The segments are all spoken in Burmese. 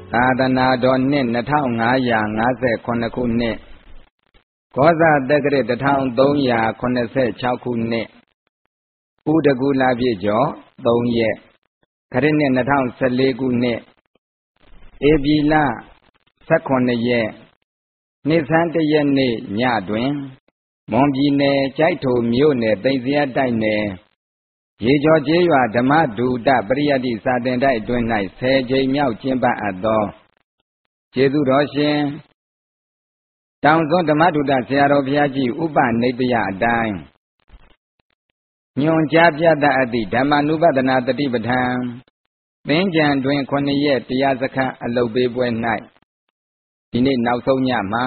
သာသနာတော်နှစ်2550ခုနှစ်ကောဇာတက္ကရာ1386ခုနှစ်ဥဒကူလပြည့်ကျော်3ရက်ခရစ်နှစ်2014ခုနှစ်ဧပြီလ18ရက်နှစ်ဆန်း1ရက်နေ့ညတွင်မွန်ပြည်နယ်ကျိုက်ထိုမြို့နယ်သိမ်စရပ်တိုက်နယ်ရေကျော်ကျေးရွာဓမ္မဒုတပရိယတ္တိစာသင်တိုက်အတွင်း၌10ကြိမ်မြောက်ကျင်းပအပ်သောကျေးဇူးတော်ရှင်တောင်စွန်းဓမ္မဒုတဆရာတော်ဘုရားကြီးဥပနိတယအတိုင်းညွန်ကြားပြသအပ်သည့်ဓမ္မနုပဒနာတတိပဋ္ဌာန်သင်္ကြန်တွင်9ရက်တရားစခန်းအလုပ်ပေးပွဲ၌ဒီနေ့နောက်ဆုံးညမှာ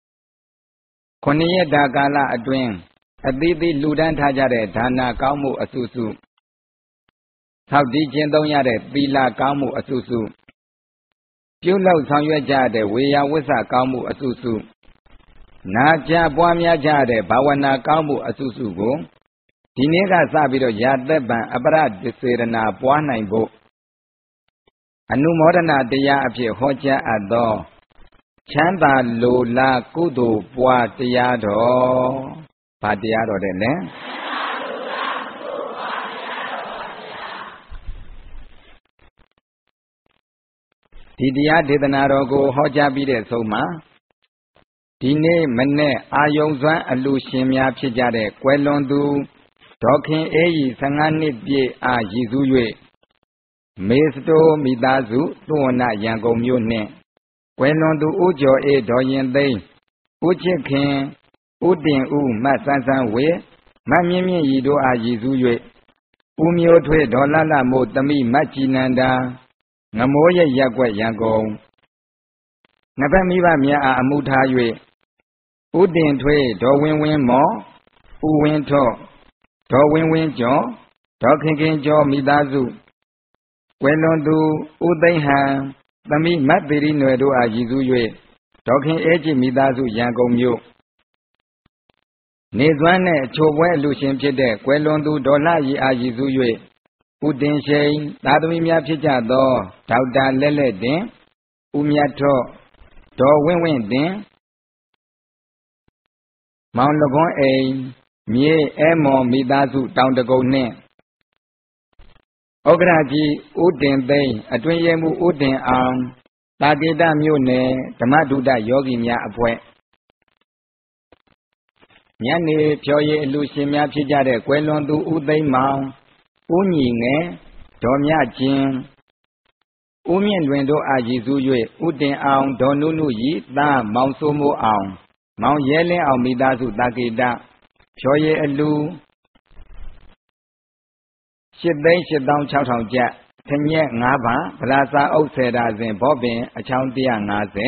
9ရက်တာကာလအတွင်းအသီးသီးလှူဒန်းထားကြတဲ့ဒါနကောင်းမှုအစုစုထောက်တည်ကျင့်သုံးရတဲ့သီလကောင်းမှုအစုစုပြုလုပ်ဆောင်ရွက်ကြတဲ့ဝေယဝိဆကောင်းမှုအစုစုနာကြားပွားများကြတဲ့ဘာဝနာကောင်းမှုအစုစုကိုဒီနေ့ကစပြီးတော့ယာသက်ပံအပရဒိစေရနာပွားနိုင်ဖို့အနုမောဒနာတရားအဖြစ်ဟောကြားအပ်သောချမ်းသာလိုလားကုသိုလ်ပွားတရားတော်ဘာတရားတော်တဲ့လဲဒီတရားဒေသနာတော်ကိုဟောကြားပြီးတဲ့ဆုံးမှာဒီနေ့မနေ့အာယုံစွမ်းအလူရှင်များဖြစ်ကြတဲ့ကွယ်လွန်သူဒေါခင်အေးကြီး15နှစ်ပြည့်အားရည်စူး၍မေစတိုမိသားစုသွဝနရန်ကုန်မြို့နှင့်ကွယ်လွန်သူဦးကျော်အေးဒေါ်ရင်သိန်းဦးချစ်ခင်ဦးတင်ဦးမတ်ဆန်းဆန်းဝေမတ်မြင့်မြင့်ရီတို့အားရည်စူး၍ဦးမျိုးထွေးဒေါ်လလမို့တမိမတ်ကြည်နန္ဒာငမိုးရရက်ွက်ရန်ကုန်နှစ်ဖက်မိဘများအားအမှုထား၍ဦးတင်ထွေးဒေါ်ဝင်းဝင်းမော်ဦးဝင်းထော့ဒေါ်ဝင်းဝင်းကျော်ဒေါ်ခင်ခင်ကျော်မိသားစုကွယ်လွန်သူဦးသိန်းဟန်သမိမတ်ပေရီနွယ်တို့အားရည်စူး၍ဒေါခင်အေးကြီးမိသားစုရန်ကုန်မြို့နေသွမ်းနဲ့အချိုပွဲအလူရှင်ဖြစ်တဲ့ကွယ်လွန်သူဒေါ်လှရီအားရည်စူး၍ဦးတင်ရှိန်သာသမီများဖြစ်ကြသောဒေါက်တာလဲ့လဲ့တင်ဦးမြတ်ထော့ဒေါ်ဝင်းဝင်းတင်မောင်လကွန်းအိမ်မြေအဲမော်မိသားစုတောင်တကုံနှင့်ဩက္ခရာကြီးဦးတင်သိန်းအတွင်းရဲမှုဦးတင်အောင်တာကိတမြို့နယ်ဓမ္မဒုတယောဂီများအဖွဲ့ညနေဖြော်ရည်အလူရှင်များဖြစ်ကြတဲ့ကွယ်လွန်သူဦးသိန်းမောင်ဦးညီငယ်ဒေါ်မြကျင်ဦးမြင့်လွင်တို့အားရည်စူး၍ဦးတင်အောင်ဒေါ်နုနုရီသားမောင်စိုးမိုးအောင်မောင်ရဲလင်းအောင်မိသားစုတာကိတဖြော်ရည်အလူ8,860,000 ကျပ်ထညက်5ပါဗလာစာအုပ်10ဒါဇင်ဘောပင်အချောင်း150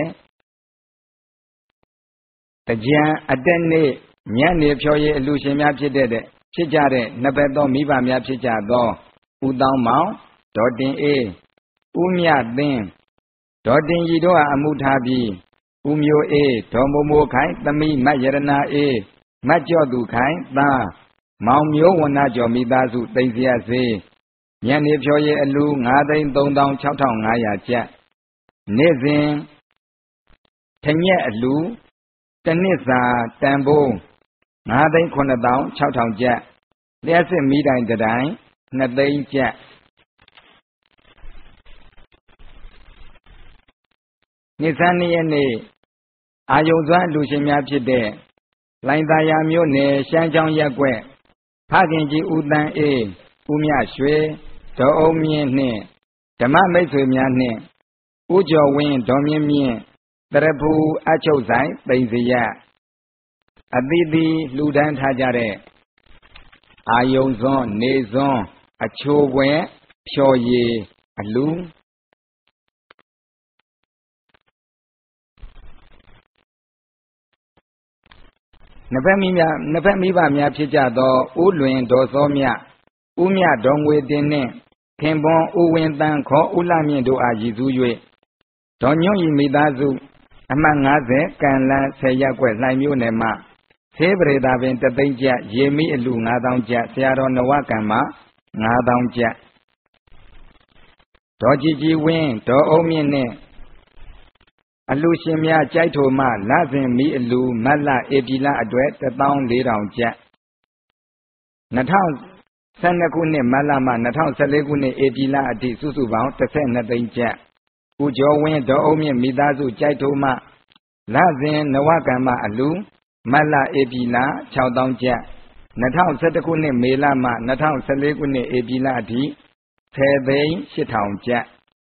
တကြံအတက်နေ့ညနေဖြော်ရည်အလူရှင်များဖြစ်ကြတဲ့နှစ်ဘက်သောမိဘများဖြစ်ကြသောဦးတောင်းမောင်ဒေါ်တင်အေးဦးမြသင်းဒေါ်တင်ရီတို့အားအမှုထားပြီးဦးမျိုးအေးဒေါ်မိုမိုခိုင်သမီးမတ်ရတနာအေးမတ်ကျော့သူခိုင်သားမောင်မျိုးဝဏ္ဏကျော်မိသားစုသိမ်စရပ်စေးညနေဖြော်ရည်အလူ5,36,500 ကျပ်နေ့စဉ်ထညက်အလူတစ်နှစ်စာတန်ဖိုး5,09,600 ကျပ်လျှက်စစ်မီးတိုင်တစ်တိုင်2သိန်းကျပ်နှစ်ဆန်း2ရက်နေ့အာယုံစွမ်းလူရှင်များဖြစ်တဲ့လိုင်သာယာမြို့နယ်ရှမ်းချောင်းရပ်ကွက်ဖခင်ကြီးဦးတန်းအေးဦးမြရွှေဒေါ်အုံးမြင့်နှင့်ဓမ္မမိတ်ဆွေများနှင့်ဦးကျော်ဝင်းဒေါ်မြင့်မြင့်တရဖူအချုပ်ဆိုင်သိမ်စရပ်အသီးသီးလှူဒန်းထားကြတဲ့အာယုံစွန်းနေစွန်းအချိုပွဲဖြော်ရည်အလူနှစ်ဖက်မိဘများဖြစ်ကြသောဦးလွင်ဒေါ်စောမြဦးမြဒေါ်ငွေတင်နှင့်ခင်ပွန်းဦးဝင်းတန်းခေါ်ဦးလှမြင့်တို့အားရည်စူး၍ဒေါ်ညွန့်ရီမိသားစုအမှတ်50ကန်လန်း10ရပ်ကွက်လှိုင်မြို့နယ်မှဆေးပရိသာပင်3သိန်းကျပ်ရေမိအလူ9,000 ကျပ်ဆရာတော်နဝကံမှ9,000 ကျပ်ဒေါ်ကြည်ကြည်ဝင်းဒေါ်အုံးမြင့်နှင့်အလူရှင်များကြိုက်ထိုမှလစဉ်မီအလူမတ်လဧပြီလအတွက်14000ကျပ်2012ခုနှစ်မတ်လမှ2014ခုနှစ်ဧပြီလအထိစုစုပေါင်း12သိန်းကျပ်ဦးကျော်ဝင်းဒေါ်အုံးမြင့်မိသားစုကြိုက်ထိုမှလစဉ်နဝကမ္မအလူမတ်လဧပြီလ6000ကျပ်2011ခုနှစ်မေလမှ2014ခုနှစ်ဧပြီလအထိ10သိန်း8000ကျပ်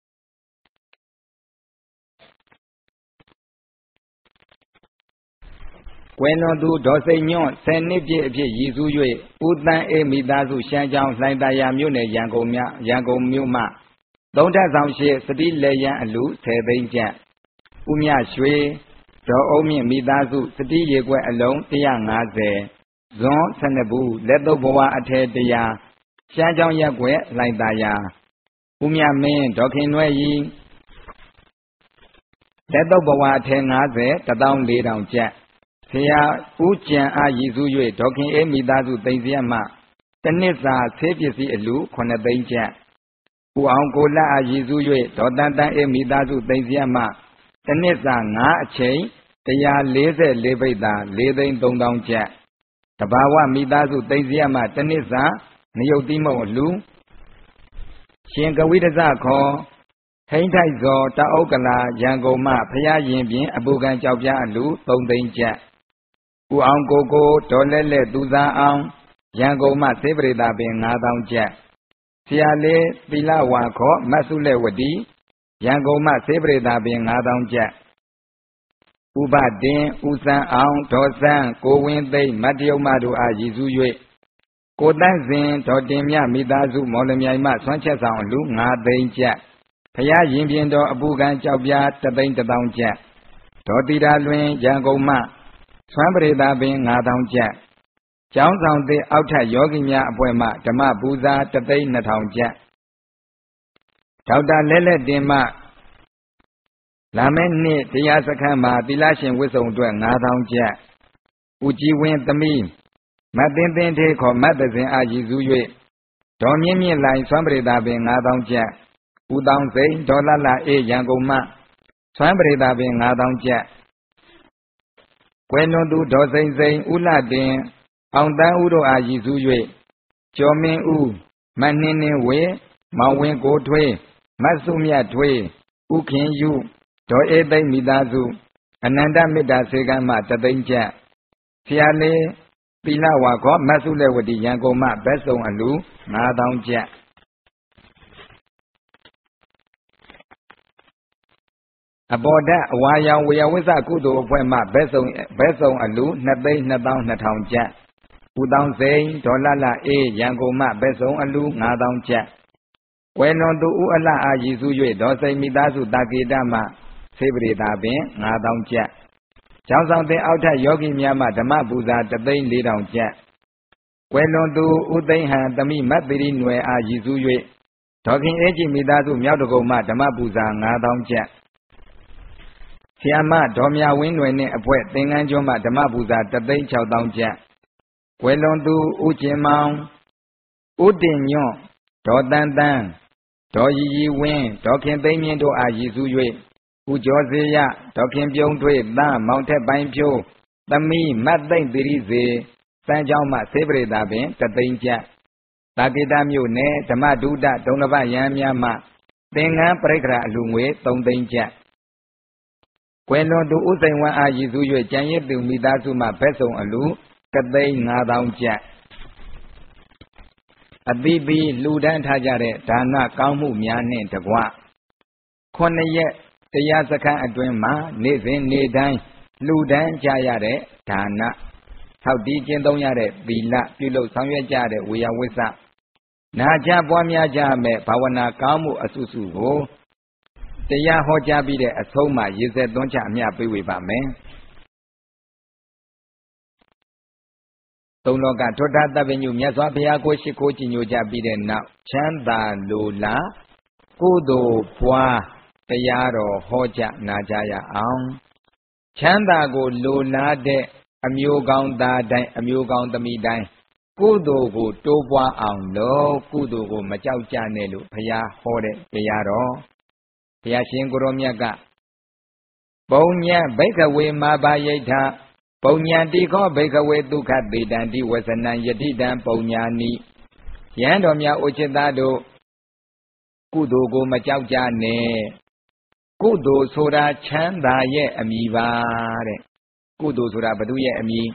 ကွယ်လွန်သူဒေါ်စိန်ညွန့်10နှစ်ပြည့်အဖြစ်ရည်စူး၍ဦးတန်းအေးမိသားစုရှမ်းကျောင်းလှိုင်သာယာမြို့နယ်ရန်ကုန်မြို့မှသုံးထပ်ဆောင်ရှိစတိလက်ရန်အလူ10သိန်းကျပ်ဦးမြရွှေဒေါ်အုံးမြင့်မိသားစုစတိရေကွက်အလုံး150ဇွန်12ဘူးလက်သုတ်ဘဝအထည်100ရှမ်းကျောင်းရက်ကွက်လှိုင်သာယာဦးမြမင်းဒေါခင်နွဲ့ရီလက်သုတ်ဘဝအထည်90 14000ကျပ်ဆရာဦးကျန်အားရည်စူး၍ဒေါခင်အေးမိသားစုသိမ့်စရမှတနှစ်စာဆေးပစ္စည်းအလူ9သိန်းကျပ်ဦးအောင်ကိုလအားရည်စူး၍ဒေါ်တန်တန်အေးမိသားစုသိမ့်စရမှတနှစ်စာ9အချိန်144ပိဿာ4သိန်း3000ကျပ်တဘာဝမိသားစုသိမ့်စရမှတနှစ်စာငရုတ်တိမုံအလူရှင်ကဝိဒဇခေါ်ဟိန်းထိုက်ဇော်တအုပ်ကလာရန်ကုန်မှဖရာရင်ပြင်အပူခံကြောက်ပြားအလူ3သိန်းကျပ်ဦးအောင်ကိုဒေါ်လက်သူစားအောင်ရန်ကုန်မှသေပရိသာပင်9000ကျပ်ဆရာလေးသီလဝါခေါ်မဆုလက်ဝတီရန်ကုန်မှသေပရိသာပင်9000ကျပ်ဥပတင်ဦးစန်းအောင်ဒေါ်စန်းကိုဝင်းသိမ့်မတ္တယုံမတို့အားရည်စူး၍ကိုတန်းစဉ်ဒေါ်တင်မြမိသားစုမော်လမြိုင်မှဆွမ်းချက်ဆောင်အလူ9သိန်းကျပ်ဖရာရင်ပြင်တော်အပူခံကြောက်ပြား1သိန်း1000ကျပ်ဒေါ်တီတာလွင်ရန်ကုန်မှဆွမ်းပရိသာပင်9000ကျပ်ကျောင်းဆောင်သစ်အောက်ထပ်ယောဂီများအဖွဲ့မှဓမ္မပူဇာ1သိန်း2000ကျပ်ဒေါက်တာလက်တင်မှလာမယ့်နှစ်တရားစခန်းမှာသီလရှင်ဝိစုံအတွက်9000ကျပ်ဦးကြည်ဝင်းသမီးမတ်သိန်းသေးခေါ်မတ်သဇင်အားရည်စူး၍ဒေါ်မြင့်လိုင်ဆွမ်းပရိသာပင်9000ကျပ်ဦးတောင်းစိန်ဒေါ်လှအေးရန်ကုန်မှဆွမ်းပရိသာပင်9000ကျပ်ကွယ်လွန်သူဒေါ်စိန်ဦးလှတင်အောင်တန်းဦးတို့အားရည်စူး၍ကျော်မင်းဦးမနှင်းဝေမောင်ဝင်းကိုထွေးမတ်စုမြတ်ထွေးဥခင်ယူဒေါ်အေးသိမ့်မိသားစုအနန္တမေတ္တာစေကမ်းမှ3သိန်းကျပ်ဆရာလေးသီလဝါခေါ်မတ်စုလက်ဝတီရန်ကုန်မှဘက်စုံအလူ9000ကျပ်အပေါ်ဓာတ်အဝါရောင်ဝေယဝိသကုသိုလ်အဖွဲ့မှဘက်စုံအလူ2,220,000ကျပ်ဦးတောင်းစိန်ဒေါ်လှအေးရန်ကုန်မှဘက်စုံအလူ9000ကျပ်ဝယ်လွန်သူဦးအလှအားရည်စူး၍ဒေါ်စိန်မိသားစုတာကေတမှသေပရိသာပင်9000ကျပ်ကျောင်းဆောင်သင်အောက်ထပ်ယောဂီများမှဓမ္မပူဇာ1,400,000ကျပ်ဝယ်လွန်သူဦးသိန်းဟန်သမိမတ်သီရိနွယ်အားရည်စူး၍ဒေါခင်အေးကြည်မိသားစုမြောက်တကုံမှဓမ္မပူဇာ9000ကျပ်ဆရာမဒေါ်မြဝင်းနွယ်နှင့်အဖွဲ့သင်္ကန်းကျွန်းမှဓမ္မပူဇာ1,600,000ကျပ်ဝယ်လွန်သူဦးကျင်မောင်ဦးတင်ညွန့်ဒေါ်တန်းတန်းဒေါ်ရီဝင်းဒေါ်ခင်သိန်းမြင့်တို့အားရည်စူး၍ဦးကျော်စေရဒေါ်ခင်ပြုံးထွေးသားမောင်ထက်ပိုင်းဖြိုးသမီးမတ်သိမ့်သီရိစေစမ်းကျောင်းမှသေပရိသာပင်3သိန်းကျပ်တာကိတမြို့နယ်ဓမ္မဒုဒဒုံလဘရဟန်းများမှသင်္ကန်းပရိက္ခရာအလူငွေ3သိန်းကျပ်ကွယ်လွန်သူဦးစိန်ဝမ်းအားရည်စူး၍ကျန်ရစ်သူမိသားစုမှဘက်စုံအလူ1,500,000ကျပ်အသီးသီးလှူဒန်းထားကြတဲ့ဒါနကောင်းမှုများနှင့်တကွ9ရက်တရားစခန်းအတွင်းမှာနေ့စဉ်နေ့တိုင်းလှူဒန်းကြရတဲ့ဒါနထောက်တည်ကျင့်သုံးရတဲ့သီလပြုလုပ်ဆောင်ရွက်ကြတဲ့ဝေယဝိသနာကြပွားများကြမဲ့ဘာဝနာကောင်းမှုအစုစုကိုတရားဟောကြားပြီးတဲ့အဆုံးမှာရေစက်သွန်းချအမျှပေးဝေပါမယ်သုံးလောကထွဋ္ဌတပ္ပညုမြတ်စွာဘုရားကိုရှိခိုးကြည်ညိုကြပြီးတဲ့နောက်ချမ်းသာလိုလားကုသိုလ်ပွားတရားတော်ဟောကြားနာကြရအောင်ချမ်းသာကိုလိုလားတဲ့အမျိုးကောင်းသားတိုင်းအမျိုးကောင်းသမီးတိုင်းကုသိုလ်ကိုတိုးပွားအောင်လို့ကုသိုလ်ကိုမကြောက်ကြနဲ့လို့ဘုရားဟောတဲ့တရားတော်ဘုရားရှင်ကိုရောမြတ်ကပုံညံဘိကဝေမာဘာယိဋ္ဌပုံညံတိခောဘိကဝေဒုက္ခတေတံတိဝဆနံယတိတံပုံညာနိယံတော်များအိုချစ်သားတို့ကုသိုလ်ကိုမကြောက်ကြနဲ့ကုသိုလ်ဆိုတာချမ်းသာရဲ့အမည်ပါတဲ့ကုသိုလ်ဆိုတာဘု து ရဲ့အမည်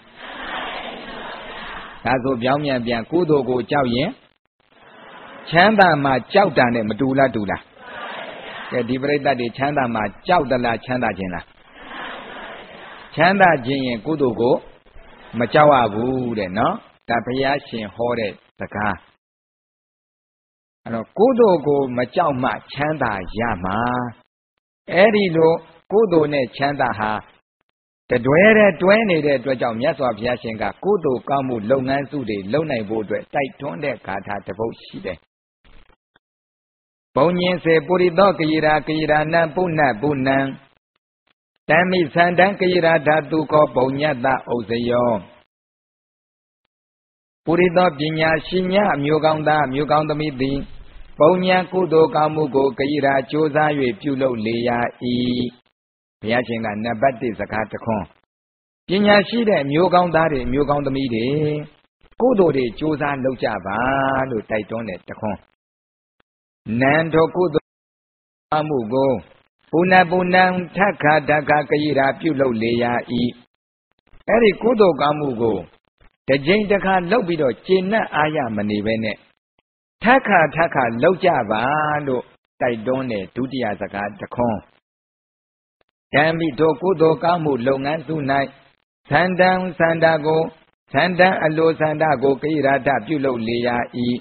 ဒါဆိုပြောင်းပြန်ပြန်ကုသိုလ်ကိုကြောက်ရင်ချမ်းသာမှာကြောက်တာနဲ့မတူလားတူလားကဲဒီပရိသတ်တွေချမ်းသာမှာကြောက်သလားချမ်းသာခြင်းလားချမ်းသာခြင်းရင်ကုသိုလ်ကိုမကြောက်ရဘူးတဲ့နော်ဒါဘုရားရှင်ဟောတဲ့စကားအဲ့တော့ကုသိုလ်ကိုမကြောက်မှချမ်းသာရမှာအဲ့ဒီလိုကုသိုလ်နဲ့ချမ်းသာဟာတွဲနေတဲ့အတွက်ကြောင့်မြတ်စွာဘုရားရှင်ကကုသိုလ်ကောင်းမှုလုပ်ငန်းစုတွေလုပ်နိုင်ဖို့အတွက်တိုက်တွန်းတဲ့ဂါထာတစ်ပုဒ်ရှိတယ်ဘုံညင်စေပုရိသောကယိရာနံပုဏ္ဏပုဏ္ဏံတံမိသန္တံကယိရာဓာတုခောပုံညတဥစ္စယောပုရိသောပညာရှိညအမျိုးကောင်းသားအမျိုးကောင်းသမီးသည်ပုံညာကုသိုလ်ကောင်းမှုကိုကယိရာကြိုးစား၍ပြုလုပ်လေရ၏ဘုရားရှင်ကနံပါတ်1စကားတခွန်းပညာရှိတဲ့အမျိုးကောင်းသားတွေအမျိုးကောင်းသမီးတွေကုသိုလ်တွေကြိုးစားလုပ်ကြပါလို့တိုက်တွန်းတဲ့တခွန်းနံတော်ကုသိုလ်ကောင်းမှုကိုပုဏ္ဏပုဏ္ဏံထက္ခတက္ခကယိရာပြုလုပ်လေရ၏အဲ့ဒီကုသိုလ်ကောင်းမှုကိုတစ်ကြိမ်တစ်ခါလုပ်ပြီးတော့ကျေနပ်အားရမနေပဲနဲ့ထက္ခလုပ်ကြပါလို့တိုက်တွန်းတဲ့ဒုတိယစကားတခွန်းဓမ္မိတို့ကုသိုလ်ကောင်းမှုလုပ်ငန်းစု၌သန္တံသန္တာကိုသန္တံအလိုသန္တာကိုကယိရာဓပြုလုပ်လေရ၏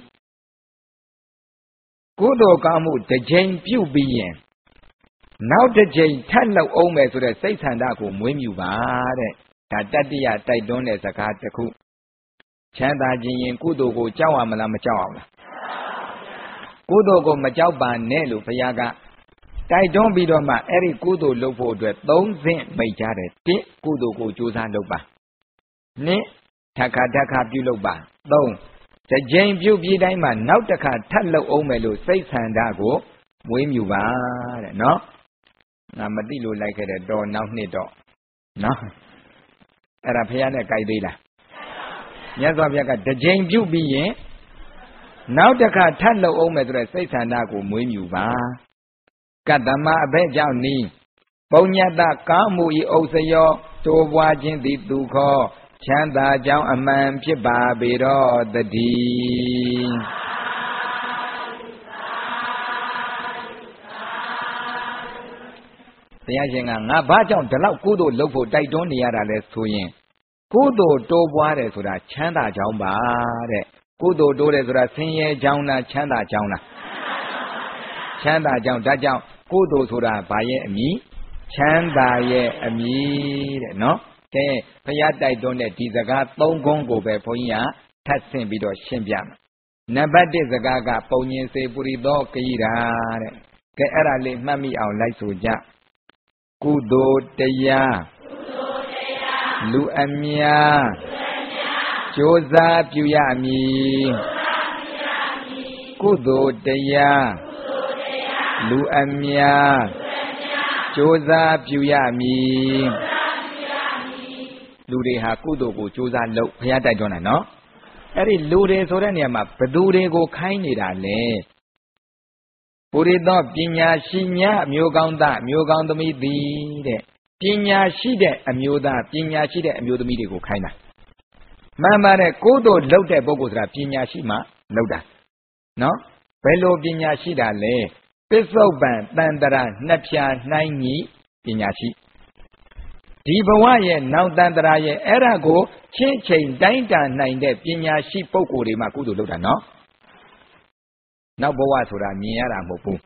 ကုသိုလ်ကောင်းမှုတစ်ကြိမ်ပြုပြီးရင်နောက်တစ်ကြိမ်ထပ်လုပ်အောင်မယ်ဆိုတဲ့စိတ်ဆန္ဒကိုမွေးမြူပါတဲ့ဒါတတိယတိုက်တွန်းတဲ့စကားတစ်ခုချမ်းသာခြင်းရင်ကုသိုလ်ကိုကြောက်ရမလားမကြောက်အောင်လားကုသိုလ်ကိုမကြောက်ပါနဲ့လို့ဘုရားကတိုက်တွန်းပြီးတော့မှအဲ့ဒီကုသိုလ်လုပ်ဖို့အတွက်၃ဆင့်မိတ်ကြတယ်1ကုသိုလ်ကိုကြိုးစားလုပ်ပါ2ထက္ခပြုလုပ်ပါ3တစ်ကြိမ်ပြုပြီးတိုင်းမှာနောက်တစ်ခါထပ်လုပ်အောင်မယ်လို့စိတ်ဆန္ဒကိုမွေးမြူပါတဲ့နော်ငါမသိလို့လိုက်ခဲ့တဲ့တော့နောက်နှစ်တော့နော်အဲ့ဒါဘုရားနဲ့ကြိုက်သေးလားမြတ်စွာဘုရားကတစ်ကြိမ်ပြုပြီးရင်နောက်တစ်ခါထပ်လုပ်အောင်မယ်ဆိုတဲ့စိတ်ဆန္ဒကိုမွေးမြူပါကတ္တမအဘဲကြောင့်နီးပုံညတကားမှုဤဥစ္စယောတိုးပွားခြင်းသည်သူခောချမ်းသာကြောင်းအမှန်ဖြစ်ပါပေတော့တည်းဘုရားရှင်ကငါဘာကြောင့်ဒီလောက်ကုသိုလ်လုပ်ဖို့တိုက်တွန်းနေရတာလဲဆိုရင်ကုသိုလ်တိုးပွားတယ်ဆိုတာချမ်းသာကြောင်းပါတဲ့ကုသိုလ်တိုးတယ်ဆိုတာဆင်းရဲကြောင်းလားချမ်းသာကြောင်းလားချမ်းသာကြောင်းဒါကြောင့်ကုသိုလ်ဆိုတာဘာရဲ့အမည်ချမ်းသာရဲ့အမည်တဲ့နော်ကဲဘုရားတိုက်တွန်းတဲ့ဒီစကား၃ခုကိုပဲဘုန်းကြီးကထပ်ဆင့်ပြီးတော့ရှင်းပြမယ်နံပါတ်1စကားကပုံညင်စေပုရိသောကယိရာတဲ့ကဲအဲ့ဒါလေးမှတ်မိအောင်လိုက်ဆိုကြကုသိုလ်တရားလူအများကြိုးစားပြုရမည်ကုသိုလ်တရားလူအများကြိုးစားပြုရမည်လူတွေဟာကုသိုလ်ကိုကြိုးစားလုပ်ဘုရားတိုက်တွန်းတာနော်အဲ့ဒီလူတွေဆိုတဲ့နေရာမှာဘသူတွေကိုခိုင်းနေတာလဲပုရိသောပညာရှိများအမျိုးကောင်းသားအမျိုးကောင်းသမီးသည်တဲ့ပညာရှိတဲ့အမျိုးသားပညာရှိတဲ့အမျိုးသမီးတွေကိုခိုင်းတာမှန်ပါတယ်ကုသိုလ်လုပ်တဲ့ပုဂ္ဂိုလ်ဆိုတာပညာရှိမှလုပ်တာနော်ဘယ်လိုပညာရှိတာလဲပစ္စုပ္ပန်တန်တရာနှစ်ဖြာနှိုင်းညီပညာရှိဒီဘဝရဲ့နောက်တန်တရာရဲ့အဲ့ဒါကိုချင်းချိန်တိုင်းတာနိုင်တဲ့ပညာရှိပုဂ္ဂိုလ်တွေမှကုသိုလ်လုပ်တာနော်နောက်ဘဝဆိုတာမြင်ရတာမဟုတ်ဘူး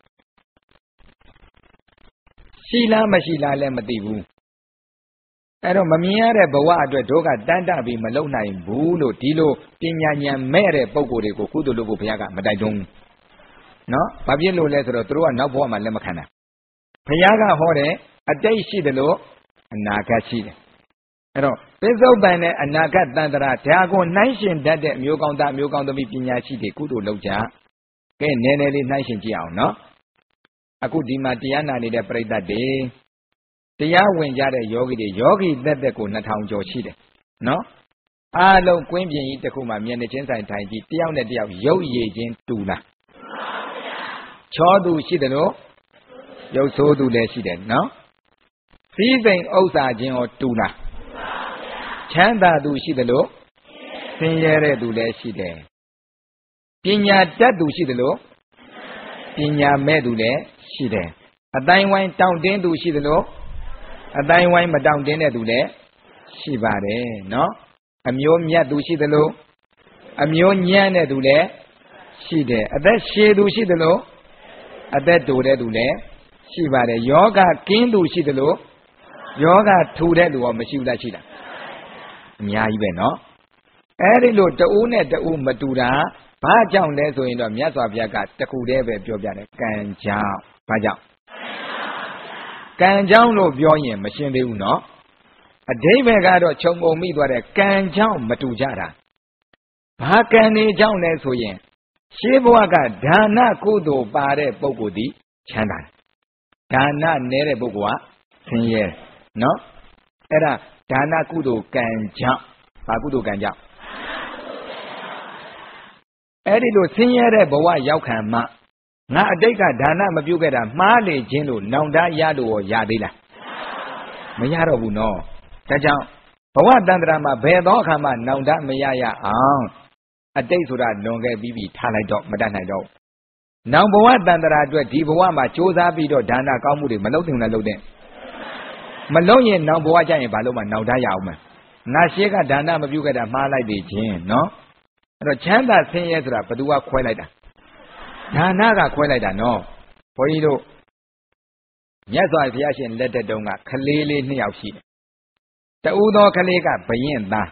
ရှိလားမရှိလားလည်းမသိဘူးအဲ့တော့မမြင်ရတဲ့ဘဝအတွက်ဒုက္ခတန်တပြီးမလုံနိုင်ဘူးလို့ဒီလိုပညာဉာဏ်မဲ့တဲ့ပုဂ္ဂိုလ်တွေကိုကုသိုလ်လုပ်ဖို့ဘုရားကမတိုက်တွန်းဘူးနော်ဘာဖြစ်လို့လဲဆိုတော့သူတို့ကနောက်ဘဝမှာလက်မခံတာဘုရားကဟောတယ်အတိတ်ရှိတယ်လို့အနာဂတ်ရှိတယ်အဲ့တော့ပစ္စုပ္ပန်နဲ့အနာဂတ်တန်တရာဒါကိုနှိုင်းရှင်တတ်တဲ့မျိုးကောင်းသားမျိုးကောင်းသမီးပညာရှိတွေကုသိုလ်လုပ်ကြကဲနည်းနည်းလေးနှိုင်းရှင်ကြည့်အောင်နော်အခုဒီမှာတရားနာနေတဲ့ပရိသတ်တွေတရားဝင်ကြတဲ့ယောဂီတွေယောဂီသက်သက်ကို2000ကျော်ရှိတယ်နော်အားလုံးကွင်းပြင်ကြီးတစ်ခုမှမျက်နှာချင်းဆိုင်ထိုင်ကြည့်တယောက်နဲ့တယောက်ရုပ်ရည်ချင်းတူလားချောသူရှိတယ်လို့ရုပ်ဆိုးသူလည်းရှိတယ်နော်စည်းစိမ်ဥစ္စာချင်းရောတူလားချမ်းသာသူရှိတယ်လို့ဆင်းရဲတဲ့သူလည်းရှိတယ်ပညာတတ်သူရှိတယ်လို့ပညာမဲ့သူလည်းရှိတယ်အတိုင်းဝိုင်းတောင့်တင်းသူရှိတယ်လို့အတိုင်းဝိုင်းမတောင့်တင်းတဲ့သူလည်းရှိပါတယ်နော်အမျိုးမြတ်သူရှိတယ်လို့အမျိုးညံ့တဲ့သူလည်းရှိတယ်အသက်ရှည်သူရှိတယ်လို့အသက်တိုတဲ့သူလည်းရှိပါတယ်ယောဂကင်းသူရှိတယ်လို့ယောဂထူတဲ့လူရောမရှိဘူးလားရှိလားအများကြီးပဲနော်အဲ့ဒီလိုတဦးနဲ့တဦးမတူတာဘာကြောင့်လဲဆိုရင်တော့မြတ်စွာဘုရားကတခုတည်းပဲပြောပြတယ်ကံကြောင့်ဘာကြောင့်ကံကြောင့်လို့ပြောရင်မရှင်းသေးဘူးနော်အဓိပ္ပာယ်ကတော့ခြုံငုံမိသွားတဲ့ကံကြောင့်မတူကြတာဘာကံနေကြောင့်လဲဆိုရင်ရှင်းဘဝကဒါနကုသိုလ်ပါတဲ့ပုဂ္ဂိုလ်ဒီချမ်းသာတယ်ဒါနနည်းတဲ့ပုဂ္ဂိုလ်ကဆင်းရဲနော်အဲ့ဒါဒါနကုသိုလ်ကံကြောင့်ဘာကုသိုလ်ကံကြောင့်အဲ့ဒီလိုဆင်းရဲတဲ့ဘဝရောက်ခံမှငါအတိတ်ကဒါနမပြုခဲ့တာမှားလေခြင်းလို့နောင်တရလို့ရသေးလားမရတော့ဘူးနော်ဒါကြောင့်ဘဝတန္တရာမှာဘယ်သောအခါမှနောင်တမရရအောင်အတိတ်ဆိုတာလွန်ခဲ့ပြီးထားလိုက်တော့မတတ်နိုင်တော့နောင်ဘဝတန္တရာအတွက်ဒီဘဝမှာကြိုးစားပြီးတော့ဒါနကောင်းမှုတွေမလုပ်တင်လားလုပ်တဲ့မလုပ်ရင်နောင်ဘဝကျရင်ဘာလို့မှနောင်တရအောင်မငါရှေးကဒါနမပြုခဲ့တာမှားလိုက်ပြီချင်းနော်အဲ့တော့ချမ်းသာဆင်းရဲဆိုတာဘယ်သူကခွဲလိုက်တာဒါနကခွဲလိုက်တာနော်ဘုန်းကြီးတို့မြတ်စွာဘုရားရှင်လက်ထက်တုန်းကခလေးလေး2ယောက်ရှိတယ်တဦးသောခလေးကဘယင်သား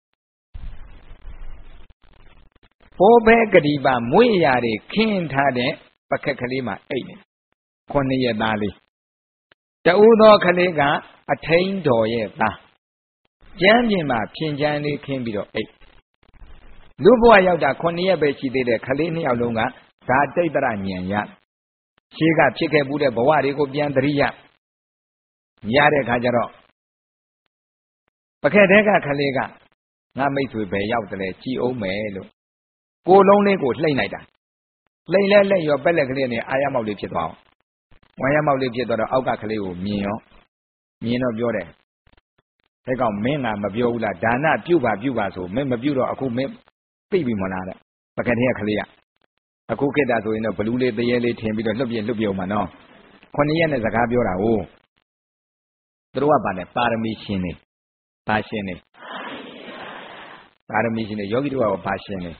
ဘောဘဲကတိပါမွေးရာတွေခင်းထားတဲ့ပကက်ကလေးမှာအိတ်နေ9ရက်သားလေးတဦးသောခလေးကအထိန်တော်ရဲ့သားကျမ်းပြင်မှာဖြင်ချမ်းလေးခင်းပြီးတော့အိတ်လူဘဝရောက်တာ9ရက်ပဲရှိသေးတယ်ခလေး2ယောက်လုံးကဒါတိတ်တရညံရရှေးကဖြစ်ခဲ့မှုတဲ့ဘဝတွေကိုပြန်သတိရတဲ့ခါကျတော့ပကက်တဲကခလေးကငါမိတ်ဆွေပဲရောက်တယ်ကြည်အောင်မယ်လို့ကိုလုံးလေးကိုလှိမ့်လိုက်တာလှိမ့်လဲရောပက်လက်ကလေးနဲ့အာရမောက်လေးဖြစ်သွားအောင်ဝါရမောက်လေးဖြစ်သွားတော့အောက်ကခလေးကိုမြင်တော့ပြောတယ်ဒါကောင်မင်းကမပြောဘူးလားဒါနပြုပါဆိုမင်းမပြုတော့အခုမင်းသိပြီမလားတဲ့ပကက်တဲကခလေးကအခုခေတ်တာဆိုရင်တော့ဘလူးလေးတရေလေးထင်ပြီးတော့လှုပ်ပြုံမှာနော်9ရက်နဲ့စကားပြောတာဟုတ်သူတို့ကပါလဲပါရမီရှင်နေဘာရှင်နေပါရမီရှင်နေယောဂီတို့ကဘာရှင်နေ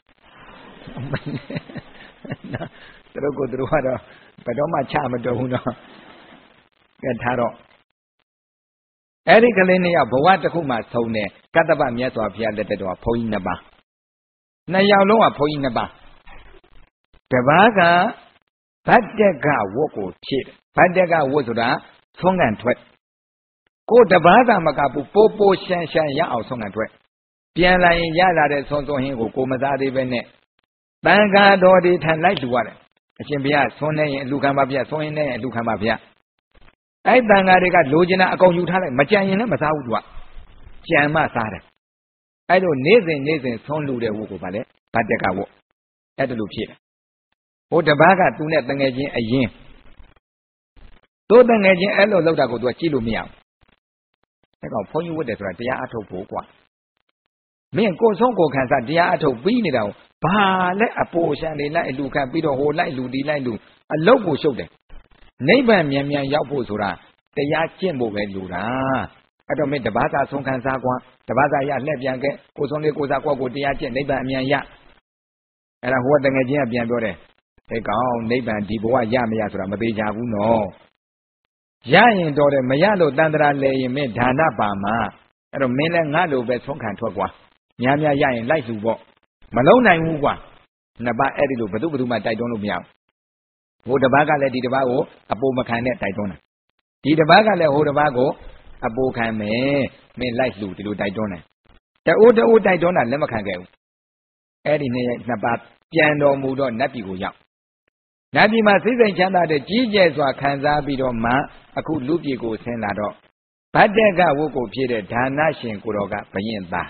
သူတို့ကတော့ဘယ်တော့မှချမတော်ဘူးနော်ကဲထားတော့အဲ့ဒီကလေး2ယောက်ဘဝတစ်ခုမှဆုံးတယ်ကတ္တပမြတ်စွာဘုရားလက်ထက်တော်ဘုန်းကြီး2ပါး2ယောက်လုံးကဘုန်းကြီး2ပါးတပါးကဗတ္တကဝတ်ကိုဖြည့်ဗတ္တကဝတ်ဆိုတာဆုံးကန်ထွက်ကိုတပါးသာမကဘူးပိုးရှန်ရအောင်ဆုံးကန်ထွက်ပြန်လာရင်ရလာတဲ့ဆုံးဟင်းကိုမစားသေးပဲနဲ့တန်ခါတော်ဒီထန်လိုက်လူရတယ်အရှင်ဘုရားဆုံးနေရင်အလူခံပါဗျာဆုံးရင်လည်းအလူခံပါဗျာအဲ့တန်ခါတွေကလိုချင်တာအကုန်ယူထားလိုက်မကြံရင်လည်းမစားဘူးသူကကြံမှစားတယ်အဲ့လိုနေ့စဉ်ဆုံးလူတဲ့ဝတ်ကိုဗာလဲဗတ္တကဝတ်အဲ့ဒါလိုဖြစ်တယ်ဟိုတပားကသူနဲ့တငယ်ချင်းအရင်တို့တငယ်ချင်းအဲ့လိုလောက်တာကိုသူကကြည့်လို့မရဘူးအဲ့ကောင်ဘုန်းကြီးဝတ်တယ်ဆိုတာတရားအထုတ်ဖို့ကွာမင်းကိုဆုံးကိုခံစားတရားအထုတ်ပြီးနေတာကိုဘာလဲအပိုရှန်နေလိုက်အလူခံပြီးတော့ဟိုလိုက်လူဒီလိုက်လူအလုတ်ကိုရှုပ်တယ်နိဗ္ဗာန်မြန်ရောက်ဖို့ဆိုတာတရားကျင့်ဖို့ပဲလူတာအဲ့တော့မင်းတပားကဆုံးခံစားကွာတပားကရလှည့်ပြန်ခဲ့ကိုဆုံးလေးကိုစားကွာကိုတရားကျင့်နိဗ္ဗာန်အမြန်ရအဲ့ဒါဟိုတငယ်ချင်းကပြန်ပြောတယ်အဲ့ကောင်နိဗ္ဗာန်ဒီဘဝရမရဆိုတာမသေးချဘူးနော်ရရင်တော်တယ်မရလို့တန်ត្រာလဲရင်မင်းဒါနပါမှာအဲ့တော့မင်းလည်းငါ့လိုပဲဆုံးခံထွက်ကွာများရရင်လိုက်လူပေါ့မလုံးနိုင်ဘူးကွာနှစ်ပါးအဲ့ဒီလိုဘသူမှတိုက်တွန်းလို့မရဘူးဟိုတစ်ပါးကလည်းဒီတစ်ပါးကိုအပိုမခံနဲ့တိုက်တွန်းတာဒီတစ်ပါးကလည်းဟိုတစ်ပါးကိုအပိုခံမယ်မင်းလိုက်လူဒီလိုတိုက်တွန်းတယ်တအိုးတိုက်တွန်းတာလက်မခံခဲ့ဘူးအဲ့ဒီနှစ်ပါးပြန်တော်မူတော့နတ်ပြည်ကိုရောက်နတ်ပြည်မှာစိတ်စိမ်ချမ်းသာတဲ့ကြီးကျယ်စွာခံစားပြီးတော့မှအခုလူပြည်ကိုဆင်းလာတော့ Badega Woko Peter, Danashin Kuroga, Bayinda.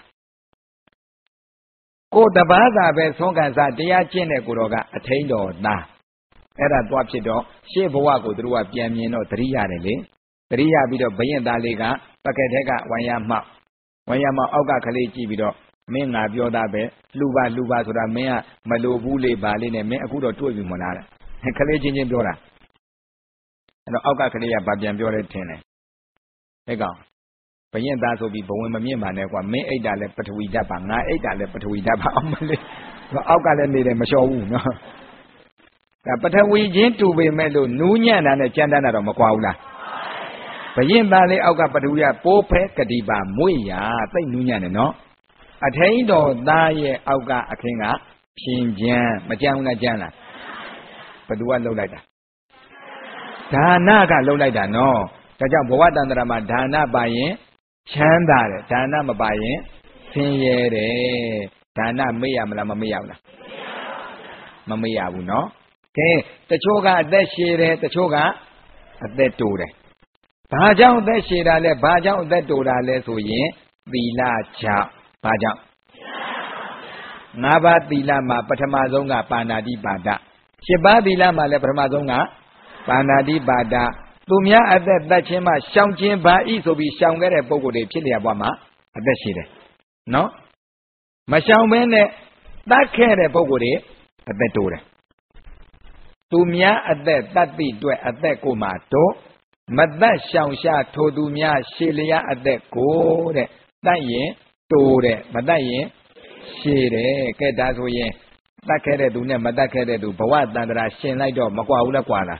Go the Baza, Besonga, Dia Chene Kuroga, attained or da. Era Dwapsido, Shebuago drew up Yamino, 3 yards. 3 bit of Bayinda Liga, Pakatega, Wayama Oga Kalechi Bido, Mena Biodabe, Luba, so that Mea, Malobule, Balin, and Mea Kudo to Monara. And Kalechi in Dora. And Oga Kalea Babian Biore Tene. Ego. Bayinda will be Bohemian Manekwa, May 8 dollar, but we dapa, not 8 dollar, but we dapa. Oga made a macho. But we get to be Melo, Nunian and a Chandana Maquaula. Bayinda le Oga Patuya, Pope, Kadiba, Muya, say Nunian, no? Attained or die Oga Akinga, Shinjan, Majana Jana. But what low like that? Dana got low like that, no. Kaja Boadan Dana Bayin, Chandare, Dana Mabayin, Sinyere, Dana Mia Mamiana. Mamia, no? Okay, the Choga, that shade, the Choga, at that door. Baja, that shade, Baja, that door, let's win, Villa Cha, Baja. Nava Dilama, Patamazonga, Panadi Bada. Sheba Dilama, Lepramazonga, Panadi Bada. Tumia at that Chema, Shangjin Ba is to be Shangar at Bogo de Chiliabama, at that shade. No? Mashamene, that care at Bogo de, at that door. Tumia at that be do at that comato, Mada Shansha Todumia Shilia at that go, that ye, Tore, Madaye, Shire, Kedazoye, Dakere do Madakere do Bawad Dandra Shin like dog, Makwa Quana.